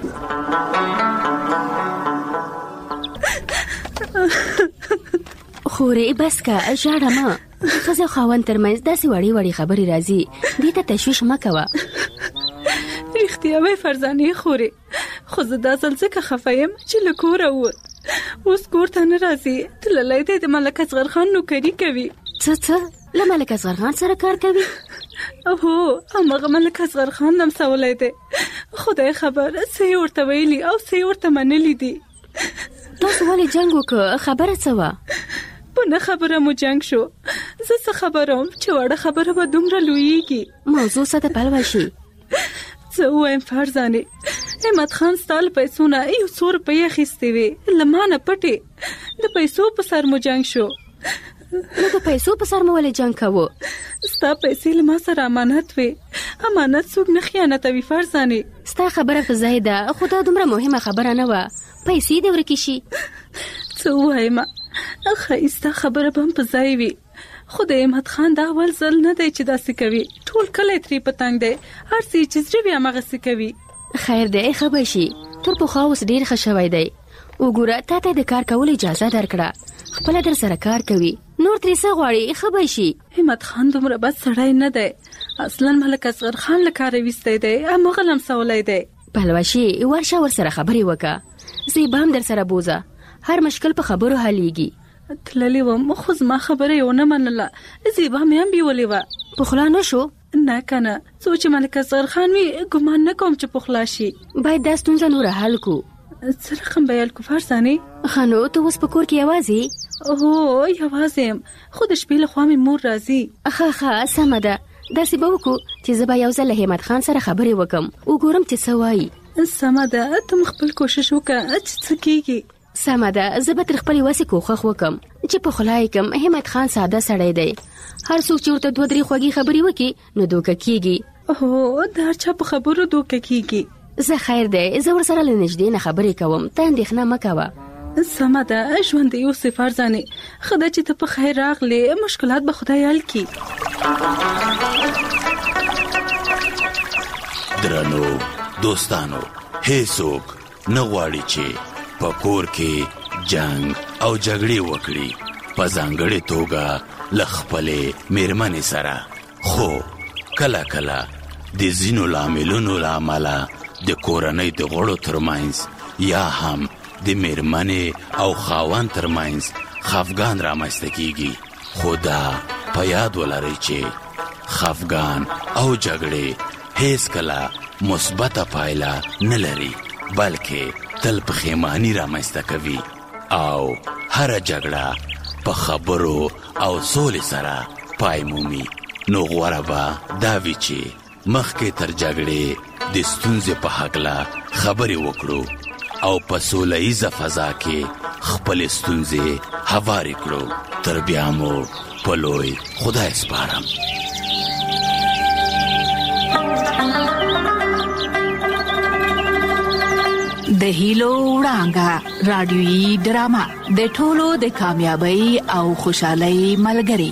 [SPEAKER 13] خورې بس که ژاړه مه. ښځې او خاوند ترمنځ داسې وړې وړې خبرې راځي، دې ته تشویش مه کوه.
[SPEAKER 5] رښتیا وایي فرزانې خورې، خو زه دا ځل ځکه خفه یم چې له کوره ووت. اوس کور ته نه راځي، تللی دی د ملک اصغر خان نوکري کوي.
[SPEAKER 13] څه له ملک اصغر خان سره کار کوي؟
[SPEAKER 5] هو همغه ملک اصغر خان نمسولی دی. خدای خبر څه یې ورته ویلي او څه یې ورته منلي دي.
[SPEAKER 13] تاسو ولې جنګ وکړه؟ خبره څه وه؟
[SPEAKER 5] په نه خبره مو جنګ شو. زه څه خبره وم چې وړه خبره به دومره لویېږي.
[SPEAKER 13] موضوع څه د پلوه شي؟
[SPEAKER 5] څه ووایم فرزانې، همت خان ستا له پیسو نه 100 روپۍ اخیستې وې، له ما نه پټې. د پیسو په سر مو جنګ شو.
[SPEAKER 13] نو د پیسو په سر مو ولې جنګ کوو؟
[SPEAKER 5] ستا پیسې له ما سره امانت وې. امانت څوک نه خیانتوي فرزانې.
[SPEAKER 13] ستا خبره په ځای ده، خو دا دومره مهمه خبره نه وه. پیسې دې ورکې شي.
[SPEAKER 5] څه ووایم، ښایسته خبره به هم په ځای وي، خو د همت خان دا اول ځل نه دی چې داسې کوي. ټول کلی ترې په تنګ دی، هر څه چې زړه وي هماغسې کوي.
[SPEAKER 13] خیر دی ښه به شي. تر پخوا اوس ډېر ښه شوی دی. وګوره تا ته د کار کولو اجازه درکړه، خپله در سره کار کوي، نور ترې څه غواړي؟ ښه به شي.
[SPEAKER 5] همت خان دومره بد سړی نه دی، اصلا ملک اصغر خان له کاره ویستی دی، همغه لمسولی دی.
[SPEAKER 13] پلوشي ورشه ورسره خبرې وکړه. زیبا هم در سره بوزه، هر مشکل په خبرو حلیږي.
[SPEAKER 5] تللی وم خو زما خبره یې ونه منله. زیبا مې هم بیولې وه.
[SPEAKER 13] پخلا نه شو؟
[SPEAKER 5] نه کنه، څو چې ملک اصغر خان وي ګمان نه کوم چې پخلا شي.
[SPEAKER 13] باید دا ستونزه نوره حل کو.
[SPEAKER 5] څه رقم به یې حل کو فرزانې؟
[SPEAKER 13] ښه نو ته اوس په کور کې یوازې؟
[SPEAKER 5] هو یوازې یم، خو د شپې له خوا مې مور راځي.
[SPEAKER 13] ښه سمه ده. داسې به وکړو چې زه به یو ځل له همت خان سره خبرې وکړم، وګورم چې څه وایي.
[SPEAKER 5] سمه ده، ته خپل کوشش وکړه چې څه کېږي.
[SPEAKER 13] سمه ده، زه به تر خپلې وسې کوښښ وکړم چې پخلا یې کړم. همت خان ساده سړی دی، هر څوک چې ورته 2-3 خوږې خبرې وکړي نو دوکه کېږي.
[SPEAKER 5] هو د هر چا په خبرو دوکه کېږي.
[SPEAKER 13] زه خیر دی، زه ورسره له نږدې نه خبرې کوم، ته اندېښنه مه کوه.
[SPEAKER 5] سمه ده ژوند یو سفر ځانې خدای چې ته په خیر راغلی مشکلات به خدای حل کړي.
[SPEAKER 3] درنو دوستانو هیڅوک نه غواړي چې په کور کې جنگ او جګړې وکړي په ځانګړې توګه له خپلې میرمنې سره، خو کله کله د ځینو لاملونو له امله د کورنۍ د غړو ترمنځ یا هم د میرمنې او خاوند ترمنځ خفګان رامنځته کیږي. خو دا په یاد ولرئ چې خفګان او جګړې هیڅ کله مثبته پایله نه لري، بلکې تل پښیماني رامنځته کوي او هر جګړه په خبرو او سولې سره پای مومي. نو غوره به دا وي چې مخکې تر جګړې د ستونزې په هکله خبرې وکړو او په سوله ایزه فضا کې خپلې ستونزې هوارې کړو. تر بیا مو په لوی خدای سپارم.
[SPEAKER 2] د هیلو وړانګه رادیويي ډرامه د ټولو د کامیابی او خوشحالۍ ملګری.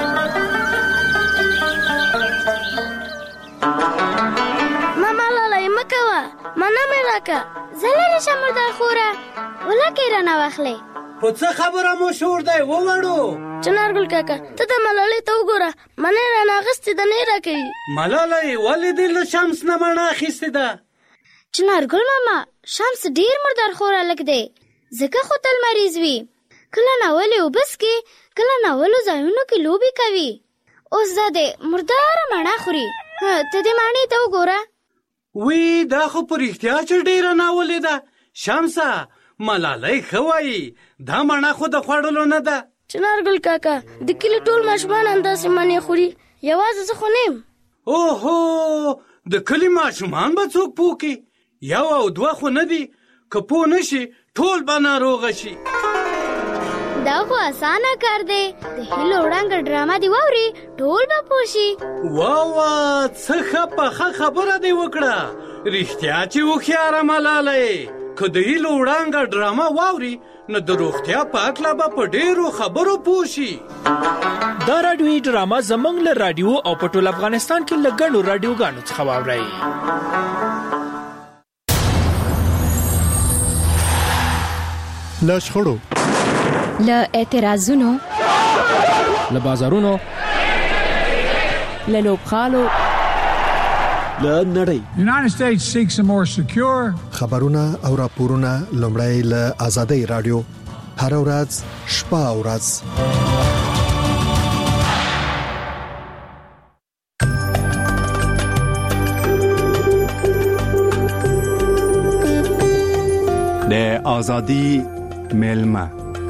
[SPEAKER 4] ماما لاله مکوا مانا مې راکا زلل شمر د خوره ولکه رانه واخلې.
[SPEAKER 7] په څه خبره مو شور دی ووړو؟
[SPEAKER 4] چنارګل کاکا ته د ملالۍ ته وګوره منه رانه غستې د نه راکې.
[SPEAKER 7] ملالۍ ولې د شمس نه مڼه اخیستې ده؟
[SPEAKER 4] چنارګل ماما شمس ډیر مردار خوره لګ دی ځکه خو تل مریض وي، کله ناولې وبس کې کله ناولو ځایونو کې لوبي کوي. اوس زده مردار مڼه خوري. ته دې مڼې ته وګوره.
[SPEAKER 7] وی دا خو په رښتیا چې ډیره ناولې ده. شمسه ملالۍ ښه وایي دا مڼه خو د خوړلو نه ده.
[SPEAKER 4] چنارګل کاکا د کلي ټول ماشومان همداسې مڼې خوري، یوازې زه خو نه یم.
[SPEAKER 7] اوهو د کلي ماشومان به څوک پوکي؟ یو او دوه خو نه دي، که پوه نشي ټول به ناروغه شي.
[SPEAKER 4] دا خو اسانه کار دی، د هیلو وړانګه ډرامه دی واوري ټول به پوه شي.
[SPEAKER 7] واوا څه ښه پخه خبره دی وکړه. رښتیا چې هوښیاره ملالۍ که د هیلو وړانګه ډرامه واوري نو د روغتیا په هکله به په ډېرو خبرو پوه شي.
[SPEAKER 15] دا راډیوي ډرامه زموږ له راډیو او په ټول افغانستان کې له ګڼو راډیوګانو څخه واورئ.
[SPEAKER 1] له شخړو،
[SPEAKER 16] له اعتراضونو،
[SPEAKER 15] له بازارونو،
[SPEAKER 16] له لوبغالو،
[SPEAKER 15] له نړۍ.
[SPEAKER 17] United States seeks a more secure.
[SPEAKER 18] خبرونه او راپورونه لومړی له آزادۍ رادیو هر ورځ شپه او ورځ.
[SPEAKER 19] د آزادۍ میلمه.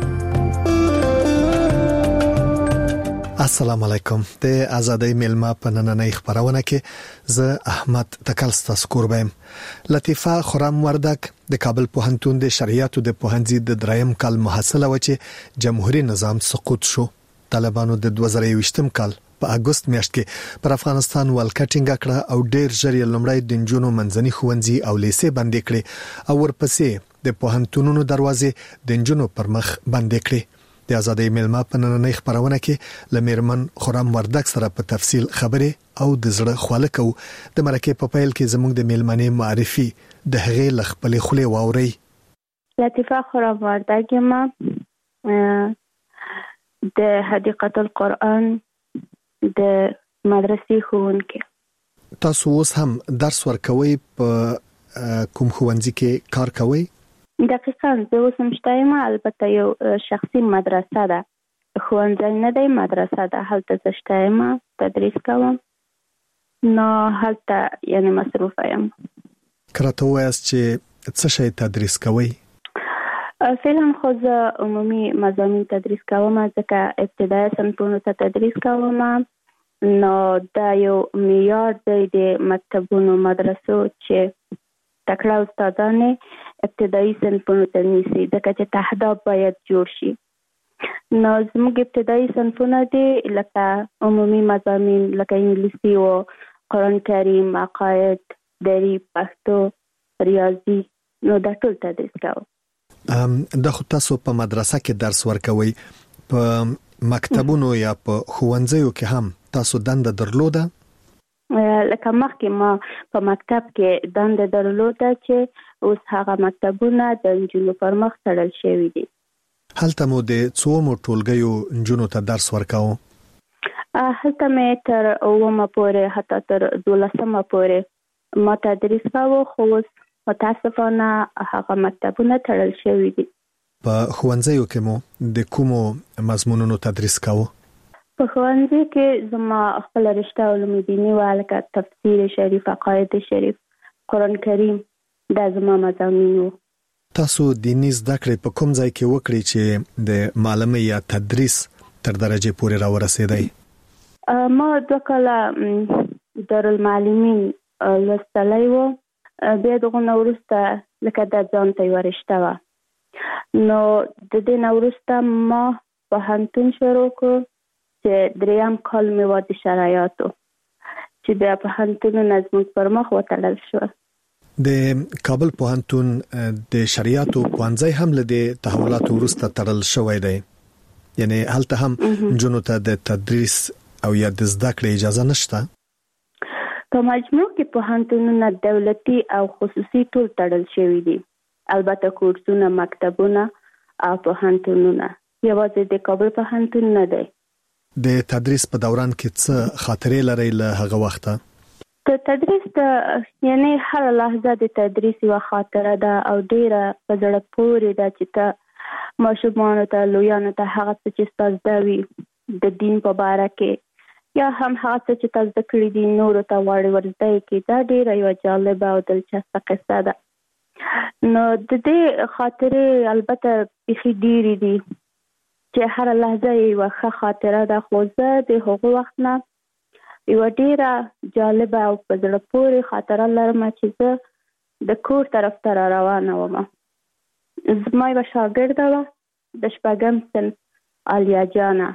[SPEAKER 18] السلام علیکم. د آزادۍ میلمه په نننۍ خبرونه کې زه احمد تکلستا سکوربم. لطیفه خرم وردک د کابل پوهنتون د شریعتو د پوهنځي د دریم کال محصله و چې جمهوریت نظام سقوط شو. طالبانو د 2023م کال په اگست میاشت کې پر افغانستان ولکټینګ کړه او ډیر ژر یې لومړی د جنونو منځني ښوونځي او لیسې بندې کړې او ورپسې د پوهنتونونو دروازې د جنونو پر مخ بندې کړې. د آزادۍ میلمه په نننۍ خبرونه کې لمیرمن خرم وردک سره په تفصیل خبرې او د زړه خواله کو. د مرکه په پیل کې زموږ د میلمنې معرفي د هغې لخپلې خولې واوري.
[SPEAKER 20] لطیفه خرم وردک ما د حدیقه القرآن د مدرسې ښوونکې.
[SPEAKER 18] تاسو اوس هم درس ورکوي په کوم ښوونځي کې کار کوي؟
[SPEAKER 20] دقیقاً زه اوس هم شته، البته یو شخصي مدرسه ده، ښوونځی نه دی، مدرسه ده. هلته زه شته تدریس کوم، نو هلته یعنی مصروفه یم.
[SPEAKER 18] کراته وایاست چې څه شی تدریس کوي؟
[SPEAKER 20] فعلا خو زه عمومي مضامین تدریس کوم، ځکه ابتدایي صنفونو ته تدریس کوم. نو دا یو معیار دی د مکتبونو مدرسو چې تکړه استادان ابتدایي صنفونو ته نیسي، ځکه چې تهداب باید جوړ شي. نو زموږ ابتدایي صنفونه دي لکه عمومي مضامین لکه انګلیسي او قرآن کریم، عقاید، دری، پښتو، ریاضي، نو دا ټول تدریس کوم.
[SPEAKER 18] د خو تاسو په مدرسه کې درس ورکوي، په مکتبونو یا په ښوونځیو کې هم تاسو دنده درلوده؟
[SPEAKER 20] لکه مخکې ما په مکتب کې دنده درلوده چې اوس هغه مکتبونه د نجونو پر مخ تړل شوي دي.
[SPEAKER 18] هلته مو د څومره ټولګیو نجونو ته درس ورکاو؟
[SPEAKER 20] هلته مې تر 9 پورې حتی تر 12 پورې ما تدریس کاوه، خو اوس متاسفانه هغه مکتبونه تړل شوي دي.
[SPEAKER 18] په ښوونځیو کې مو د کومو مضمونونو تدریس کاوه؟
[SPEAKER 20] په ښوونځي کې زما خپل رشته علوم دیني وه، لکه تفسیر شریف، عقاید شریف، قرآن کریم، دا زما مضامین وو.
[SPEAKER 18] تاسو دیني زده کړې په کوم ځای کې وکړې چې د معلمۍ یا تدریس تر درجې پورې راورسېدی؟
[SPEAKER 20] ما 2 کاله دارالمعلمین لوستلی وو، بیا دغه نه وروسته لکه دا ځان ته یوه رشته وه، نو د دې نه وروسته ما پوهنتون شروع کړ چې 3 کال مې وه د شرایطو، چې بیا پوهنتونونه زموږ پر مخ وتړل شول.
[SPEAKER 18] د کابل پوهنتون د شریعتو پوهنځی هم له دې تحولاتو وروسته تړل شوی دی، یعنی هلته هم نجونو ته د تدریس او یا د زده کړې اجازه نشته؟
[SPEAKER 20] په مجموع کې پوهنتونونه دولتي او خصوصي ټول تړل شوي دي، البته کورسونه، مکتبونه او پوهنتونونه، یوازې د کابل پوهنتون نه دی.
[SPEAKER 18] د تدریس په دوران کې څه خاطرې لرئ له هغه وخته؟
[SPEAKER 20] د تدریس یعنی هر لحظه د تدریس یوه خاطره ده او ډیره په زړه پورې ده چې ته ماشومانو ته، لویانو ته هغه څه چې ستا زده وي د دین په باره کې یا هم هغه څه چې تا زده کړي دي نورو ته غواړي ورزده یې کړي، دا ډیره یوه جالبه او دلچسپه قصه ده. نو د دې خاطرې البته بیخي ډیرې دي چې هر لحظه یوه ښه خاطره ده، خو زه د هغو وخت نه یوه ډیره جالبه او په زړه پورې خاطره لرم چې زه د کور طرف ته را روانه وم. زما یوه شاګرده وه د 6م صنف عالیه جانه،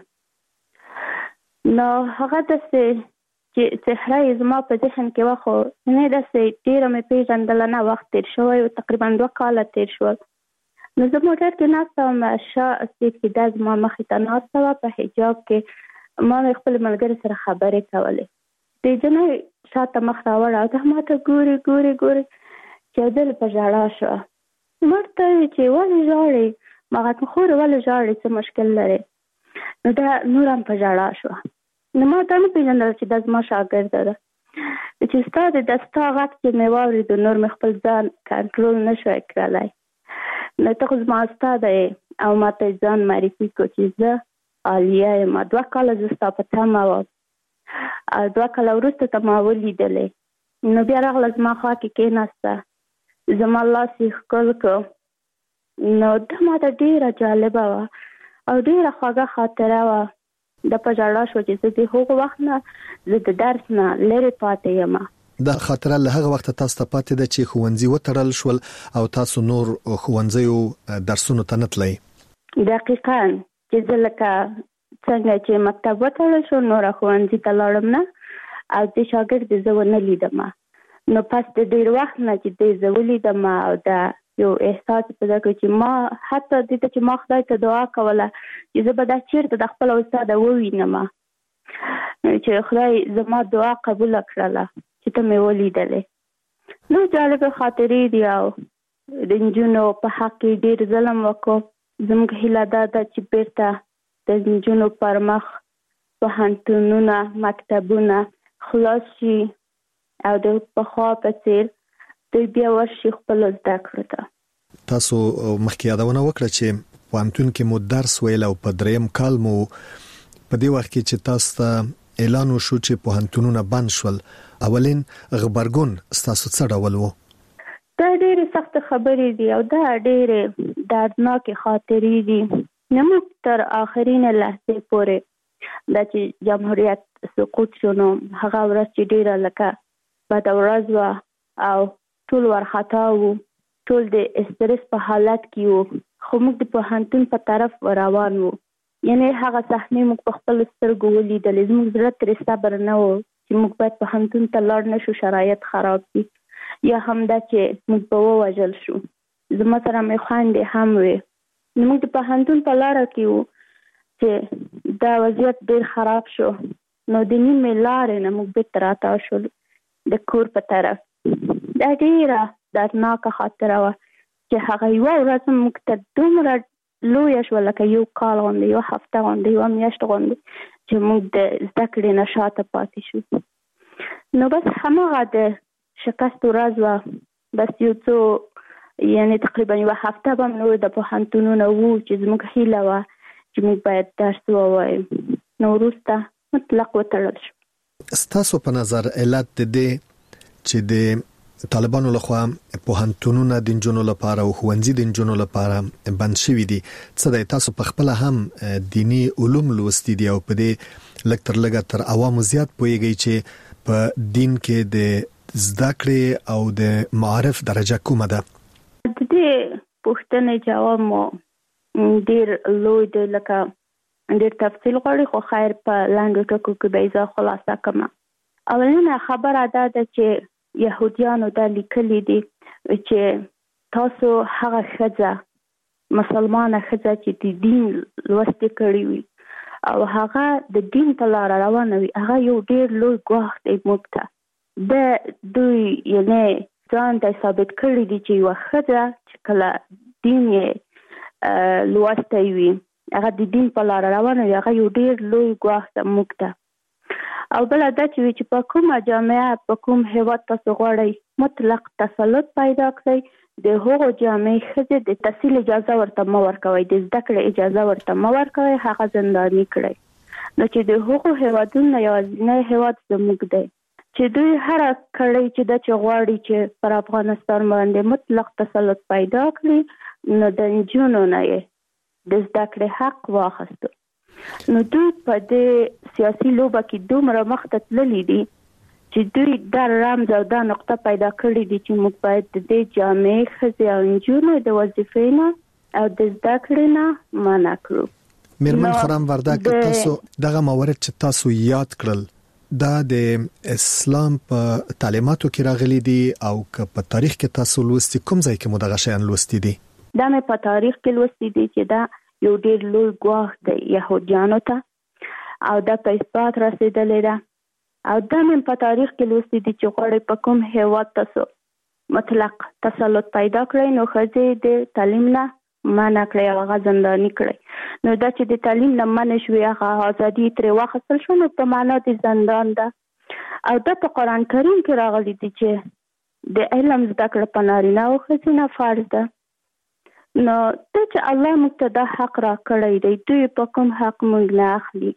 [SPEAKER 20] نو هغه داسې چې څهره یې زما په ذهن کې وه، خو نه داسې ډیره مې پېژندله نه، وخت تېر شوی و، تقریبا 2 کاله تېر شول. نو زه موټر کې ناسته وم، شا سیټ کې دا زما مخې ته ناسته وه، په حجاب کې ما مې خپل ملګري سره خبرې کولې. د جنۍ شاته مخ راوړه او دا ما ته ګوري ګوري ګوري چې دل په ژړا شوه. ما ورته وویل چې ولې ژاړې؟ ما غږ خورې ولې ژاړې، څه مشکل لرې؟ نو دا نور هم په ژړا شوه. نو ما ته نه پېژندله چې دا زما شاګرده ده، چې ستا د ستا غږ چې مې واورېدو نور مې خپل ځان کنټرول نه شوی کړلی. نو ته خو زما استاده یې او ما ته ځان معرفي کړو چې زه عالیه یم، 2 کاله زه ستا په تمه وم او 2 کاله وروسته ته ما ولیدلې. نو بیا راغله زما خوا کې کېناسته، زما لاس یې ښکل کړ. نو دا ما ته ډېره جالبه وه او ډېره خوږه خاطره وه. د په ژړا شو چې زه د هغو وخت نه زه د درس نه لرې پاتې یم.
[SPEAKER 18] دا خاطره له هغه وخته تاسو ته پاتې ده چې ښوونځي وتړل شول او تاسو نور ښوونځیو درسونو ته نه تلئ؟
[SPEAKER 20] دقیقاً، چې زه لکه څنګه چې مکتب وتړل شو نوره ښوونځي ته لاړم نه او د شاګرد زه ونه لیدم. نو پس د ډېر وخت نه چې دی زه ولیدم او دا یو احساس پیدا کړ چې ما حتی دې ته چې ما خدای ته دعا کوله چې زه به دا چېرته د خپل استاده ووینم، چې خدای زما دعا قبوله کړله چې ته مې ولیدلې. نو جالبه خاطرې دي او د نجونو په حق کې ډېر ظلم وکړو. زموږ هیله دا ده چې بیرته د نجونو پر مخ پوهنتونونه، مکتبونه خلاص شي او د پخوا په څېر دوی بیا ورشي خپل زده کړو ته.
[SPEAKER 18] تاسو مخکې یادونه وکړه چې پوهنتون کې مو درس ویل او په 3م کال مو په دې وخت کې چې تاسو ته اعلان وشو چې پوهنتونونه بند شول، اولین غبرګون ستاسو څه ډول و؟
[SPEAKER 20] دا ډېرې سخت خبرې دي او دا ډېرې دردناکې خاطرې دي. نموږ تر آخرین لحظې پورې دا چې جمهوریت سقوط شو نو هغه ورځ چې ډېره لکه بده ورځ وه او ټول ورخطا وو، ټول د استرس په حالت کې وو، خو موږ د پوهنتون په طرف روان وو. یعنی هغه صحنې موږ په خپل سترګو ولیدلې، زموږ زړه ترې صبر نه و چې موږ باید پوهنتون ته لاړ نه شو، شرایط خراب دي، یا هم دا چې موږ به ووژل شو. زما سره مې خویندې هم وې. موږ د پوهنتون په لاره کې وو چې دا وضعیت ډېر خراب شو، نو د نیمې لارې نه موږ بېرته راتاو شولو د کور په طرف. دا ډېره دردناکه خاطره وه چې هغه یوه ورځ موږ ته دومره لویه شوه لکه یو کال غوندې، یوه هفته غوندې، یوه میاشت غوندې چې موږ د زده کړې نه شاته پاتې شو. نو بس هماغه د شکست ورځ وه. بس یو څو یعنې تقریبا یوه هفته به هم نور د پوهنتونونه وو چې زموږ هیله وه چې موږ باید درس ووایو. نو وروسته مطلق وتړل شو.
[SPEAKER 18] ستاسو په نظر علت د دې چې د طالبانو لخوا پوهنتونونه د نجونو لپاره او ښوونځي د نجونو لپاره بند شوي دي، څه دی؟ تاسو په خپل هم دینی علوم لوستي دي او په دې لږ تر لږه تر عوامو زیات پوهیږئ چې په دین کې د زده کړې او د معارف درجه کومه ده؟
[SPEAKER 20] د دې پوښتنې جواب مو ډېر لوی دی، لکه ډېر تفصیل غواړي، خو خیر په لنډو ټکو کې به زه خلاصه کړم. اولینه خبره دا ده چې یهودیانو دا لیکلي دي چې تاسو هغه ښځه مسلمانه ښځه چې د دین لوستې کړې وي او هغه د دین په لاره روانه وي، هغه یو ډېر لوی ګواښ دی موږ ته. دوی یعنې ځان ته ثابت کړي دي چې یوه ښځه چې کله دین یې لوستی وي، هغه د دین په لاره روانه وي، هغه یو ډېر لوی ګواښ ده موږ ته. او بله دا چې په کومه جامعه په کوم هیواد تاسو غواړئ مطلق تسلط پیدا کړئ، د هغو جامعې ښځې د تحصیل اجازه ورته مه ورکوئ، د زده کړې اجازه ورته مه ورکوئ، هغه زنداني کړئ. نو چې د هغو هیوادونو یوازینی هیواد زموږ دی چې دوی هره کړۍ چې دا چې غواړي چې پر افغانستان باندې مطلق تسلط پیدا کړي، نو د نجونو نه یې د زده کړې حق واخیستو. نو دوی په دې سیاسي لوبه کې دومره مخته تللي دي چې دوی دا رمز او دا نقطه پیدا کړې دي چې موږ باید د دې جامعې ښځې او نجونو د وظیفې نه او د زده کړې نه منع کړو.
[SPEAKER 18] میرمن خرم وردک، تاسو دغه موارد چې تاسو یاد کړل دا د اسلام په تعلیماتو کې راغلي دي او که په تاریخ کې تاسو لوستي، کوم ځای کې مو دغه شیان لوستي دي؟
[SPEAKER 20] دا مې په تاریخ کې لوستي دي چې دا یو ډېر لوی ګواښ دی یهودیانو ته او دا په اثبات رسېدلی ده. او دا مې په تاریخ کې لوستي دي چې غواړئ په کوم هیواد تاسو مطلق تسلط پیدا کړئ، نو ښځې د تعلیم نه منع کړئ او هغه زنداني کړئ. نو دا چې د تعلیم نه منع شوې، هغه ازادي ترې واخیستل شو، نو په معنا د زندان ده. او دا په قرآن کریم کې راغلي دي چې د علم زده کړه په نارینه او ښځینه فرض ده. نو ته چې الله موږ ته دا حق را کړی دی، دوی په کوم حق موږ نه اخلي.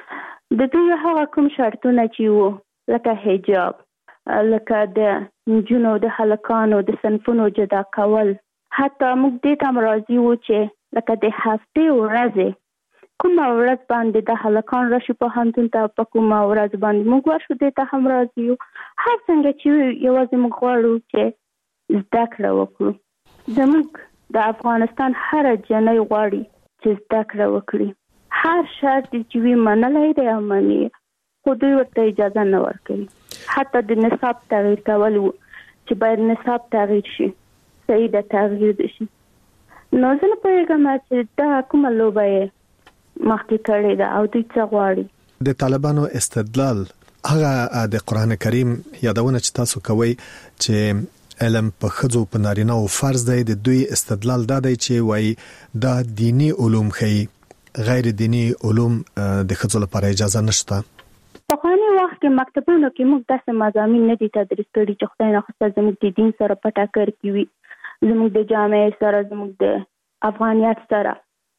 [SPEAKER 20] د دوی هغه کوم شرطونه چې وو لکه حجاب، لکه د نجونو د هلکانو د صنفونو جدا کول، حتی موږ دې ته هم راضي وو چې لکه د هفتې ورځې کومه ورځ باندې د هلکان راشي پوهنتون ته، په کومه ورځ باندې موږ ورشو، دې ته هم راضي یو. هر څنګه چې یوازې موږ غواړو چې زده کړه وکړو. زموږ د افغانستان هر جنۍ غواړي چې زده کړه وکړي، هر شرط چې وي منلی دی او مني، خو دوی ورته اجازه نه ورکوي. حتی د نصاب تغییر کول چې باید نصاب تغییر شي، صحیح د تغییر شي. نو زه نه پوهېږم چې دا کومه لوبه یې مخکې کړې ده او دوی څه غواړي.
[SPEAKER 18] د طالبانو استدلال هغه د قرآن کریم یادونه چې تاسو کوئ چې علم په ښځو په نارینه او فرض دی، د دوی استدلال دا دی چې وایي دا دینی علوم ښیي، غیر دینی علوم د ښځو لپاره اجازه نشته.
[SPEAKER 20] پخواني وخت کې مکتبونو کې موږ داسې مضامین نه دي تدریس کړي چې خدای ناخواسته زموږ د دین سره په ټکر کې وي، زموږ د جامعې سره، زموږ د افغانیت سره.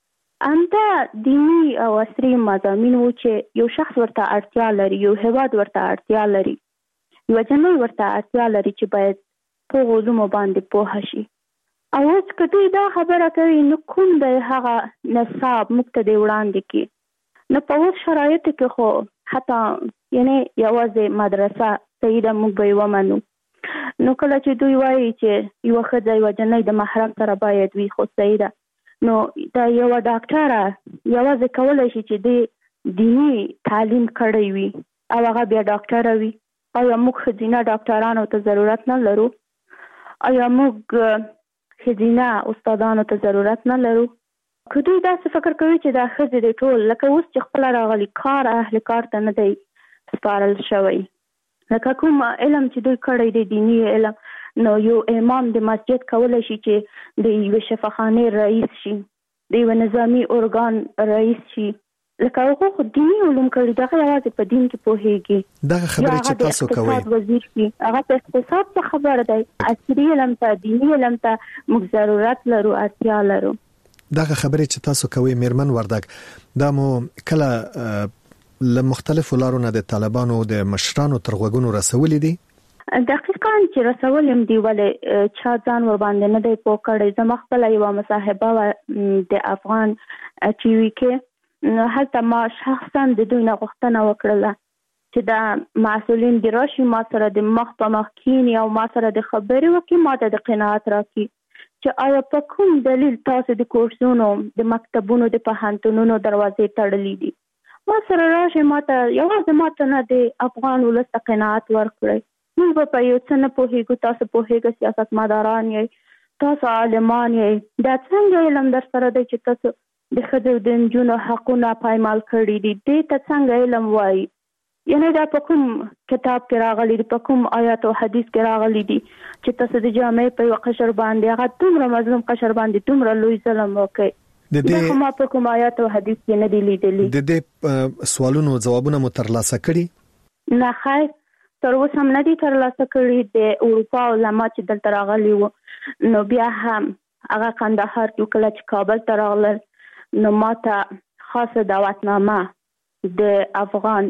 [SPEAKER 20] همدا دینی او عصري مضامین وو چې یو شخص ورته اړتیا لري، یو هیواد ورته اړتیا لري، یو جنۍ ورته اړتیا لري چې باید په علومو باندې پوه شي. او اوس که دوی دا خبره کوي، نو کوم د هغه نصاب موږ ته دی وړاندې کړي. نو په اوس شرایطو کې خو حتی یعنې یوازې مدرسه صحیح ده، موږ به یې ومنو. نو کله چې دوی وایي چې یوه ښځه یوه جنۍ د محرم سره باید وي، خو صحیح ده. نو دا یوه ډاکټره یوازې کولی شي چې د دیني تعلیم کړی وي او هغه بیا ډاکټره وي. آیا موږ ښځینه ډاکټرانو ته ضرورت نه لرو؟ آیا موږ ښځینه استادانو ته ضرورت نه لرو. که دوی داسې فکر کوي چې دا ښځې د ټول لکه اوس چې خپله راغلي کار اهل کار ته نه دی سپارل شوی، لکه کوم علم چې دوی کړی دی دیني علم، نو یو امام د مسجد کولی شي چې د یوې شفاخانې رئیس شي، د یوه نظامي ارګان رئیس شي. لکه هغه خو دیني علوم کړي، دغه یوازې په دین کې پوهیږي.
[SPEAKER 18] دغه خبرې چې تاسو کوئ
[SPEAKER 20] وزیر شي، هغه په اقتصاد څه خبره دی. عصري علم ته دیني علم ته موږ ضرورت لرو، اړتیا لرو.
[SPEAKER 18] دغه خبرې چې تاسو کوئ میرمن وردګ، دا مو کله له مختلفو لارو نه د طالبانو د مشرانو تر غوږونو رسولې دي؟
[SPEAKER 20] دقیقاً چې رسولم دی، ولې چا ځان ور باندې نه دی پوه کړی. زما خپله یوه مصاحبه د افغان ټي وي کې، هلته ما شخصا د دوی نه غوښتنه وکړله چې دا مسؤلین دې راشي ما سره د مخ په مخ کینی او ما سره د خبرې وکړي، ما ته د قناعت راکړي چې آیا په کوم دلیل تاسو د کورسونو د مکتبونو د پوهنتونونو دروازې تړلې دي. ما سره راشي، ما ته یوازې ما ته نه د افغان ولس ته قناعت ورکړئ. موږ په یو څه نه پوهېږو، تاسو پوهېږئ، سیاستمداران یې، تاسو عالمان یې، دا څنګه علم در سره دی چې تاسو د ښځو د نجونو حقونه پایمال کړي دي؟ دې ته څنګه علم وایي؟ یعنی دا په کوم کتاب کې راغلی دي، په کوم آیات او حدیث کې راغلی دي چې تاسو د جامع په یو قشر باندې، هغه دومره مظلوم قشر باندې دومره لوی ظلم وکړي؟ دا کومه په کوم آیات او حدیث کې نه دی لیدلی.
[SPEAKER 18] د دې سوالونو جوابونه مو ترلاسه کړي؟
[SPEAKER 20] نه خیر، تر اوسه هم نه دي ترلاسه کړي. د اروپا علما چې دلته راغلي وو، نو بیا هم هغه قندهار کې کله چې کابل ته راغلل، نو ما ته خاصه دعوتنامه د افغان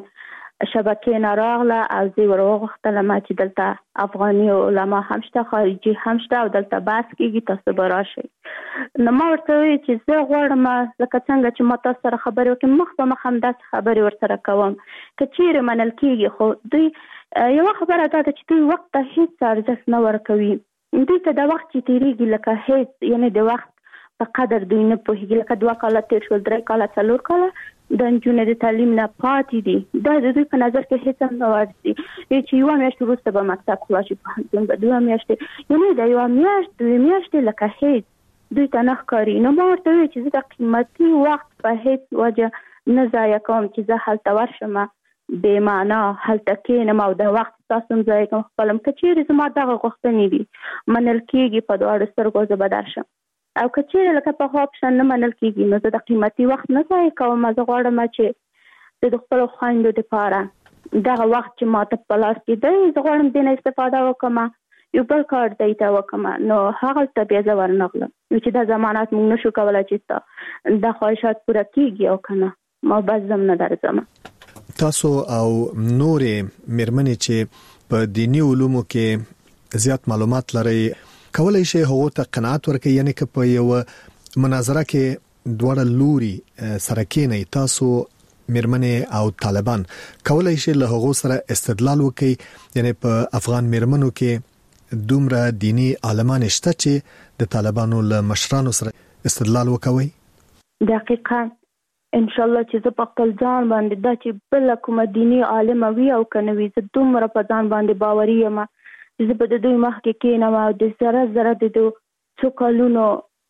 [SPEAKER 20] شبکې نه راغله او زه ور وغوښتلم چې دلته افغاني علما هم شته، خارجي هم شته او دلته بحث کېږي، تاسو به راشئ. نو ما ورته وویل چې زه غواړم لکه څنګه چې ما تاسو سره خبرې وکړم، مخ په مخ همداسې خبرې ورسره کوم. که چیرې منل کېږي، خو دوی یوه خبره دا ده چې دوی وخت ته هېڅ ارزښت نه ورکوي. دوی ته د وخت چې تېرېږي لکه هېڅ، یعنې د وخت په قدر دوی نه پوهېږي. لکه 2 کاله تېر شول، 3 کاله، 4 کاله د نجونو د تعلیم نه پاتې دي. دا د دوی په نظر کې هېڅ هم نه ورځي چې یوه میاشت وروسته به مکتب خلاص شي، پوهنتون به 2 میاشتې، یعنې د 1 میاشت 2 میاشتې لکه هېڅ دوی ته نه ښکاري. نو ما ورته وویل چې زه د قیمتي وخت په هېڅ وجه نه ضایع کوم چې زه هلته ورشم، بې معنا هلته کېنم او د وخت تاسو هم ضایع کوم خپلم. که چیرې زما دغه غوښتنې دي منل کېږي، په دواړو سترګو زه به درشم. او که چیرې لکه په هغه اپشن نه منل کېږي، نو زه د قیمتي وخت نه ضایع کوم. زه غواړم چې د خپلو خویندو دپاره دغه وخت چې ما ته په لاس کې دی، زه غواړم دې نه استفاده وکړم، یو بل کار دی ته وکړم. نو هغلته بیا زه ورنغلم چې دا ضمانت موږ نشو کولی چې دا خواهشات پوره کېږي او که نه، ما بس زم نه درځم.
[SPEAKER 18] تاسو او نورې میرمنې چې په دینی علومو کې زیات معلومات لري، کولای شي هغه ته قناعت ورکړي؟ یعنی که په یو مناظره کې دواړه لوري سره کېنئ، تاسو میرمنې او طالبان کولای شي له هغه سره استدلال وکړي؟ یعنی په افغان میرمنو کې دومره دینی عالمان شته چې د طالبانو له مشرانو سره استدلال وکوي؟
[SPEAKER 20] دقیقاً ان شاء الله چې زه په خپل ځان باندې دا چې بل کومه دینی عالمه وي او کنه وي، زه دومره په ځان باندې باوري یم چې زه به د دوی مخکې کېنم او د ذره د دوی څو کلونو،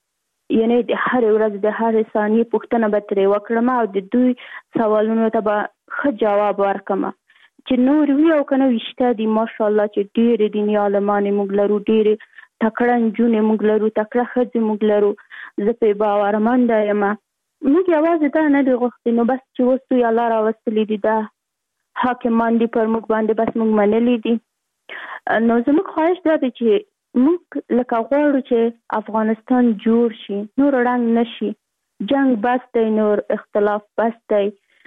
[SPEAKER 20] یعنی د هرې ورځ د هرې ثانیې پوښتنه به ترې وکړم او د دوی سوالونو ته به ښه جواب ورکړم. چې نور وي او کنه وي، شته دي ماشاءالله چې ډېرې دیني عالمانې موږ لرو، ډېرې تکړه نجونې موږ لرو، تکړه ښځې موږ لرو. زه پرې باورمنده یم. موږ یوازې دا نه دي غوښتي، نو بس چې اوس دوی الله راوستلي دي، دا حاکمان دي پر موږ باندې، بس موږ منلي دي. نو زموږ خواهش دا دی چې موږ لکه غواړو چې افغانستان جوړ شي، نور رنګ نشي، جنگ بس دی، نور اختلاف بس دی،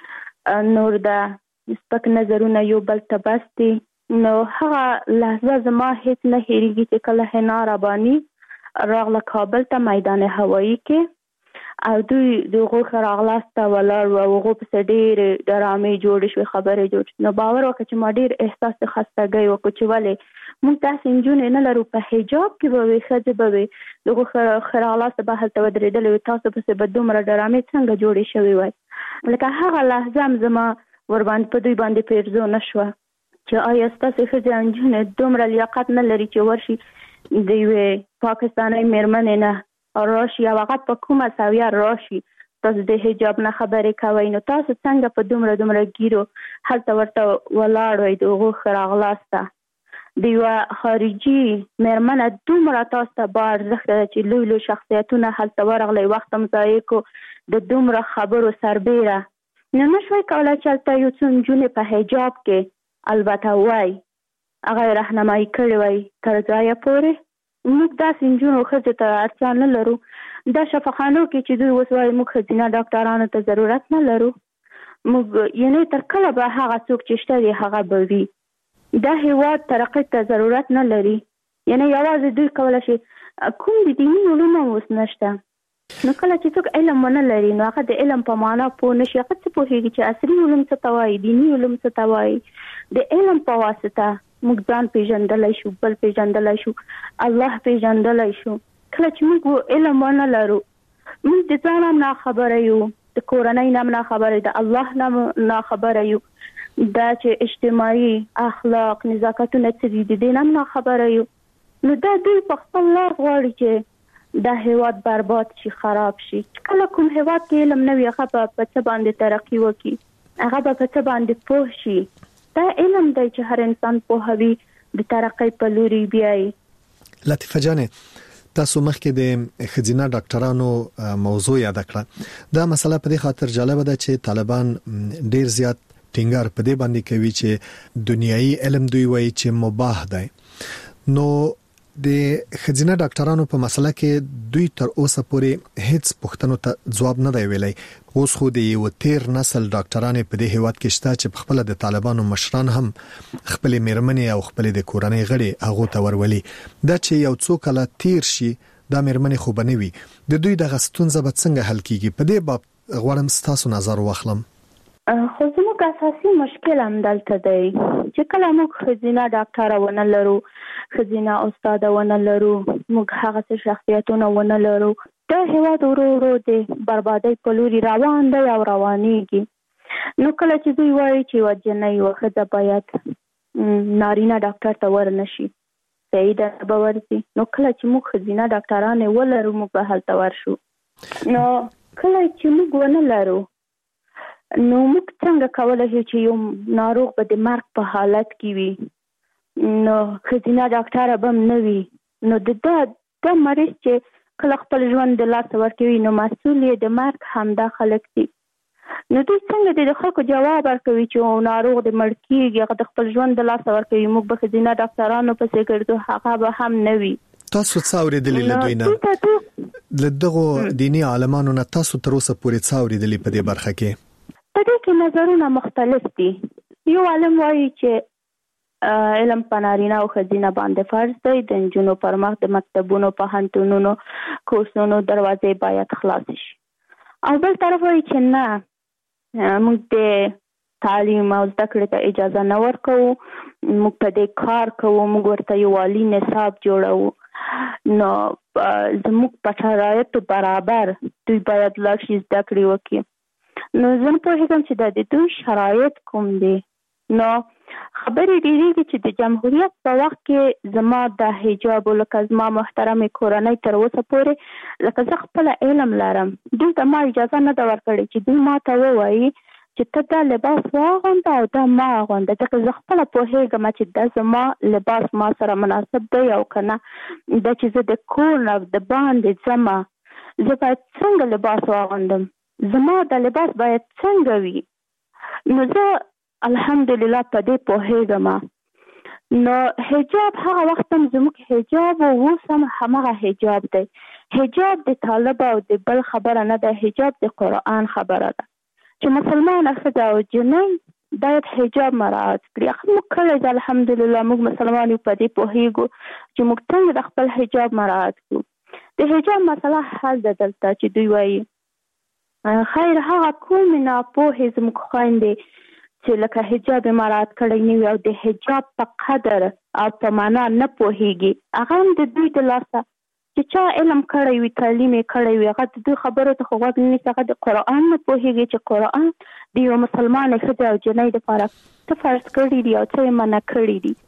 [SPEAKER 20] نور د سپک نظرونه یو بل ته بس دي. نو هغه لحظه زما هیڅ نه هېرېږي چې کله حنا رباني راغله کابل ته میدان هوایي کې، او دوی د هغو ښه راغلاست ته ولاړ وو او هغو پسې ډېرې ډرامې جوړې شوې، خبرې جوړ شوې. نو باور وکړه چې ما ډېر احساس د خستګۍ وکړو چې ولې موږ داسې نجونې نه لرو، په حجاب کې به وي، ښځې به وي، د هغو ښه راغلاست به هلته ودرېدلې وي، تاسو پسې به دومره ډرامې څنګه جوړې شوې وای. لکه هغه لحظه هم زما ورباندې په دوی باندې پیرزو نه شوه چې آیا ستاسې ښځې او نجونې دومره لیاقت نه لري چې ورشي د یوې پاکستاني مېرمنې نه راشي او هغه په کومه سویه راشي تاسو د حجاب نه خبرې کوئ نو تاسو څنګه په دومره ګیرو هلته ورته ولاړ وئ د هغو ښه راغلاسته د یوه خارجي مېرمنه دومره تاسو ته با ارزښت ده چې لوی لوی شخصیتونه هلته ورغلی وخت هم ضایع کړو د دومره خبرو سربیره نو نه شوی کولی چې هلته یو څو نجونې په حجاب کې البته وای هغه یې رهنمایي کړې وای تر ځایه پورې موږ داسې نجونو ښځو ته اړتیا نه لرو دا شفاخانو کې چې دوی اوس وایي موږ ښځینه ډاکټرانو ته ضرورت نه لرو موږ یعنې تر کله به هغه څوک چې شته دی هغه به وي دا هېواد ترقۍ ته ضرورت نه لري یعنې یوازې دوی کولی شي کوم د دیني علومو اوس نشته نو کله چې څوک علم ونه لري نو هغه د علم په معنا پوه نه شي هغه څه پوهېږي چې عصري علوم څه ته وایي دیني علوم څه ته وایي د علم په واسطه موږ ځان پیژندلی شو بل پیژندلی شو الله پیژندلی شو کله چې موږ علم ونه لرو موږ د ځان هم ناخبره یو د کورنۍ نه هم ناخبره د الله نه هم ناخبره یو دا چې اجتماعي اخلاق نزاکتونه څه دي د دې نه هم ناخبره یو نو دا دوی په خپل لاس غواړي چې دا هیواد برباد شي خراب شي کله کوم هیواد کې علم نه وي هغه په څه باندې ترقي وکړي هغه په څه باندې پوه شي دا علم دی چې هر انسان پوهوي د ترقۍ په لوري بیایي
[SPEAKER 18] لطیفه جانې تاسو مخکې د ښځینه ډاکټرانو موضوع یاد کړه دا مسله په دې خاطر جالبه ده چې طالبان ډیر زیات ټینګار په دې باندې کوي چې دنیایي علم دوی وایي چې مباح دی نو د ښځینه ډاکټرانو په مسله کې دوی تر اوسه پورې هیڅ پوښتنو ته ځواب نه دی ویلی اوس خو د یو تیر نسل ډاکټرانې په دې هیواد کې شته چې خپل د طالبانو مشران هم خپل میرمنې او خپل د کورنۍ غړي هغه ته ورولي دا چې یو څو کله تیر شي دا میرمنې خو بنوي د دوی د غستونزه به څنګه حل کیږي په دې باب غواړم تاسو نظر واخلم
[SPEAKER 20] خو زموږ اساسي مشکل هم دلته دی چې کله موږ ښځینه ډاکټره ونه لرو ښځینه استاده ونه لرو موږ هغه څه شخصیتونه ونه لرو دا هېواد ورو ورو د بربادۍ په لوري روان دی او روانېږي نو کله چې دوی وایي چې یوه جنۍ یوه ښځه باید نارینه ډاکټر ته ورنشي صحیح ده به ورځي نو کله چې موږ ښځینه ډاکټرانې ولرو موږ به هلته ورشو نو کله چې موږ ونه لرو نو موږ څنګه کولی شو چې یو ناروغ به د مرګ په حالت کې وي نو ښځینه ډاکټره به هم نه وي نو دا مریض چې کله خپل ژوند د لاسه ورکوي نو مسؤل یې د مرګ همدا خلک دي نو دوی څنګه د خلکو جواب ورکوي چې ناروغ د مړ کېږي هغه د خپل ژوند د لاسه ورکوي موږ به ښځینه ډاکټرانو پسې ګرځو هغه به هم نه وي
[SPEAKER 18] تاسو څه اورېدلي له دوی نه له دغو دیني عالمانو نه تاسو تر اوسه پورې څه اورېدلي په دې برخه کې
[SPEAKER 20] په دې کې نظرونه مختلف دي یو عالم وایي چې علم په نارینه او ښځینه باندې فرض دی د نجونو پر مخ د مکتبونو پوهنتونونو کورسونو دروازې باید خلاص شي او بل طرف وایي چې نه موږ د تعلیم او زده کړې ته اجازه نه ورکوو موږ په دې کار کوو موږ ورته یو عالي نصاب جوړوو نو زموږ په شرایطو برابر دوی باید لاړ شي زده کړې وکړي نو زه نه پوهېږم چې دا د دوی شرایط کوم دي نو خبرې ډېرېږي چې د جمهوریت په وخت کې زما د حجاب لکه زما محترمې کورنۍ تر اوسه پورې لکه زه خپله علم لرم دوی ته ما اجازه نه ده ورکړې چې دوی ما ته ووایي چې ته دا لباس واغونده او دا ما اغونده ځکه زه خپله پوهېږم چې دا زما لباس ما سره مناسب دی او که نه دا چې زه د کور نه د باندې ځمه زه باید څنګه لباس واغوندم زما د لباس باید څنګه وي نو زه الحمدلله په دې پوهېږم نو حجاب هغه وخت هم زموږ حجاب او اوس هم همغه حجاب دی حجاب د طالب او د بل خبره نه ده حجاب د قرآن خبره ده چې مسلمانه ښځه او جنۍ باید حجاب مراعات کړي موږ کله الحمدلله موږ مسلمان یو په دې پوهېږو چې موږ څنګه د خپل حجاب مراعات کړو د حجاب مسله حل ده دلته چې دوی وایي خیر هغه کومې ناپوهې زموږ خویندې چې لکه حجاب مراعات کړی نه وي او د حجاب په قدر او په معنا نه پوهېږي هغه هم د دوی د لاسه چې چا علم کړی وي تعلیم یې کړی وي هغه د دوی خبرو ته خو غوږ نه نیسي هغه د قرآن نه پوهېږي چې قرآن د یوه مسلمانې ښځې او جنۍ دپاره څه فرض کړي دي او څه یې منع کړي دي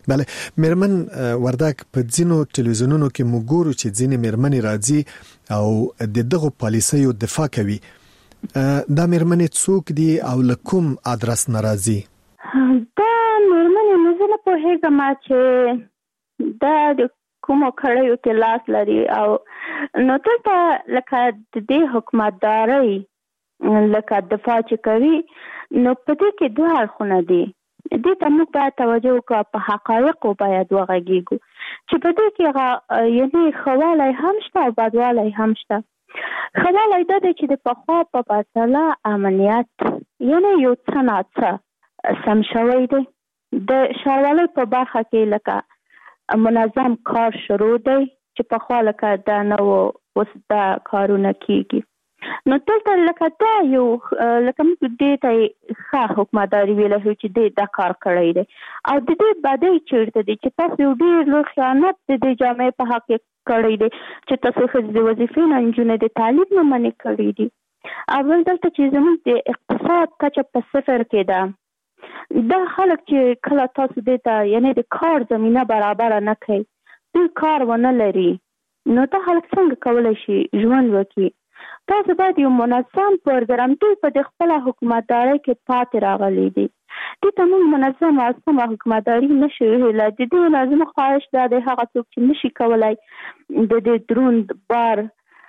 [SPEAKER 18] بله مرمن وردک په ځینو ټلویزیونونو کې موږ ګورو چې ځینې مرمنې راځي او د دغه پالیسیو دفاع کوي. دا مرمنې څوک دي او له کوم ادرس ناراضي؟
[SPEAKER 20] دا مرمنې مزه نه پوهېږم چې دا د کومو کړیو کې لاس لري او نو دلته لکه د دې حکومتدارۍ لکه دفاع چې کوي نو په دې کې دوه اړخونه دي. دې ته موږ باید توجه وکړو، په حقایقو باید وغږیږو چې په دې کې یعنې ښه والی هم شته او بدوالی هم شته. ښه والی دا دی چې د پخوا په پرتله امنیت یعنې یو څه ناڅه سم شوی دی. د ښاروالۍ په برخه کې لکه منظم کار شروع دی چې پخوا لکه دا نه و، اوس دا کارونه کیږي. نو دلته لکه دا یو لکه موږ دې ته ښه حکومتداري ویلی شو چې دې دا کار کړی دی او د دې بدۍ چېرته دی چې تاسو یو ډېر لوی خیانت د دې جامعې په حق کې کړی دی چې تاسو ښځې د وظیفې نه نجونې د تعلیم نه منې کړي دي. اول دلته چې زموږ د اقتصاد کچه په صفر کې ده، دا خلک چې کله تاسو دې ته یعنې د کار زمینه برابره نه کوي، دوی کار ونه لري، نو دا خلک څنګه کولی شي ژوند وکړي؟ تاسو باید یو منظم پروګرام دوی په د خپله حکومتدارۍ کې پاتې راغلی دي. دې ته موږ منظم او سمه حکومتداري نشو ویلی. د دې نه زموږ خواهش دا دی هغه څوک چې نشي کولی د دې دروند بار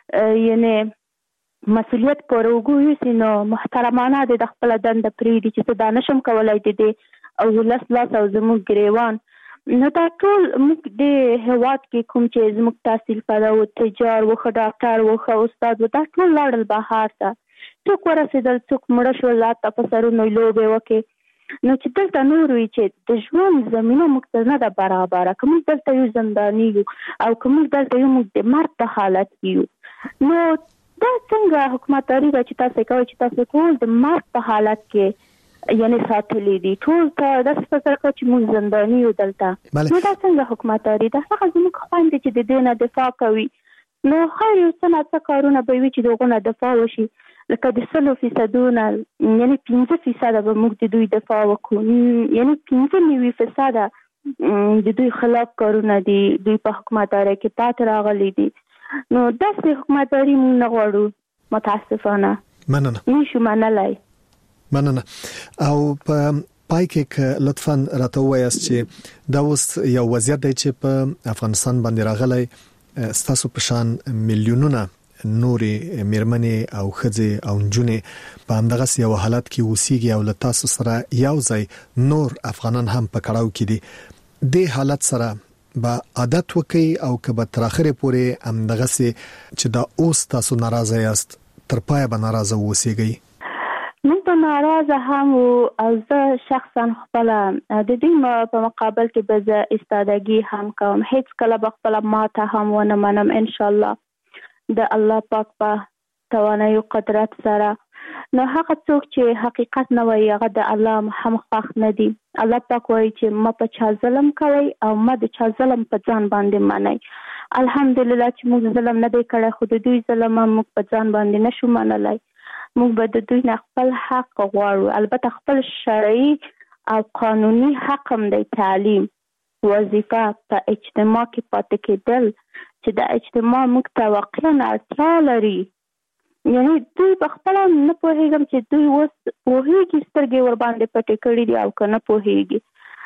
[SPEAKER 20] یعنې مسؤلیت پر اوږو یوسي نو محترمانه دی د خپله دنده پرېږدي چې زه دا نشم کولی د دې او ولس لاس او زموږ ګریوان. نو دا ټول موږ د هېواد کې کوم چې زموږ تحصیل کړی و، تجار و، ښه ډاکټر و، ښه استاد و، دا ټول لاړل بهر ته. څوک ورسېدل، څوک مړه شول، لاته په سرونو یې لوبې وکړې. نو چې دلته نور وي چې د ژوند زمینه موږ ته نه ده برابره، که موږ دلته یو زنداني یو او که موږ دلته یو موږ د مرګ په حالت کې یو، نو دا څنګه حکومتداري ده چې تاسو کوئ چې تاسو ټول د مرګ په حالت کې یعنی ساتلی دي، ټول ته داسې فکر کوي چې موږ زنداني یو دلته. نو دا څنګه حکومتداري ده؟ هغه زموږ خویندې چې د دې نه دفاع کوي نو خیر یو څه ناڅه کارونه به وي چې د هغو نه دفاع وشي، لکه د 100% نه یعنې 15% به موږ د دوی دفاع وکړو، یعنې 95% د دوی خلاف کارونه دي، دوی په حکومتدارۍ کې پاتې راغلي دي. نو داسې حکومتداري موږ نه غواړو متاسفانه.
[SPEAKER 18] مننه.
[SPEAKER 20] نشو منلی.
[SPEAKER 18] مننه. او په پای کې لطفاً راته ووایاست چې دا اوس یو وضعیت دی چې په افغانستان باندې راغلی، ستاسو په شان میلیونونه نورې میرمنې او ښځې او نجونې په همدغسې یو حالت کې اوسیږي او له تاسو سره یو ځای نور افغانان هم په کړاو کې دي. دې حالت سره به عادت وکړي او که به تر اخرې پورې همدغسې چې دا اوس تاسو ناراضه یاست تر پایه به ناراضه واوسیږئ؟
[SPEAKER 20] موږ به ناراضه هم او زه شخصا خپله د دوی په مقابل کې به زه استادګي هم کوم، هیڅ کله به خپله ماته هم ونه منم انشاءالله د الله پاک په توانایي او قدرت سره. نو هغه څوک چې حقیقت نه وایي هغه د الله هم خوښ نه دي. الله پاک وایي چې ما په چا ظلم کوئ او ما د چا ظلم په ځان باندې منئ. الحمدلله چې موږ ظلم نه دی کړی، خو د دوی ظلم هم موږ په ځان باندې نشو منلی. موږ به د دوی نه خپل حق غواړو، البته خپل شرعي او قانوني حق هم دی، تعلیم، وظیفه، په اجتماع کې پاتې کېدل چې د اجتماع موږ ته واقعا اړتیا لري. یعنې دوی په خپله نه پوهېږم چې دوی اوس پوهېږي سترګې ورباندې پټې کړي دي او که نه پوهېږي.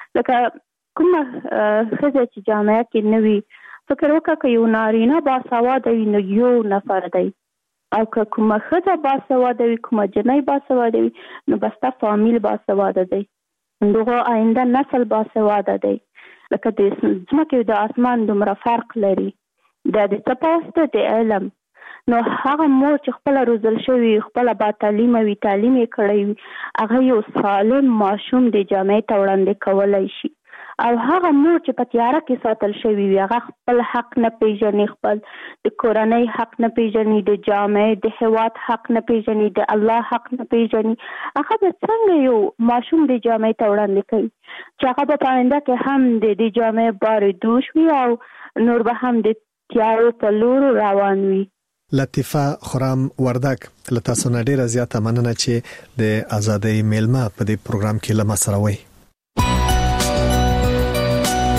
[SPEAKER 20] لکه کومه ښځه چې جامعه کې نه وي، فکر وکړه که یو نارینه باسواده وي نو یو نفر دی، او که کومه ښځه باسواده وي، کومه جنۍ باسواده وي، نو بس ستا فامیل باسواده دی، دغه آینده نسل باسواده دی. لکه د ځمکې او د اسمان دومره فرق لري. دا د څه په واسطه د علم. نو هغه مور چې خپله روزل شوي، خپله با تعلیمه وي، تعلیم یې کړی وي، هغه یو سالم ماشوم د جامعې ته وړاندې کولی شي. او هغه مور چې په تیاره کې ساتل شوي وي، هغه خپل حق نه پیژني، خپل د کورنۍ حق نه پیژني، د جامعې د هېواد حق نه پیژني، د الله حق نه پیژني، هغه به څنګه یو ماشوم د جامعې ته وړاندې کوي چې هغه به په آینده کې هم د دې جامعې بار دوش وي او نور به هم د تیارو په لورو روان وي.
[SPEAKER 18] لطیفه خرم وردک، له تاسو نه ډیره زیاته مننه چې د ازادۍ میلمه په دې پروګرام کې له ما سره وئ.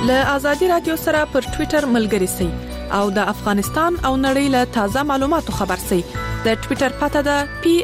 [SPEAKER 21] له ازادي رادیو سره پر ټوئیټر ملګري سئ او د افغانستان او نړۍ له تازه معلوماتو خبر سئ. د ټوئیټر پته ده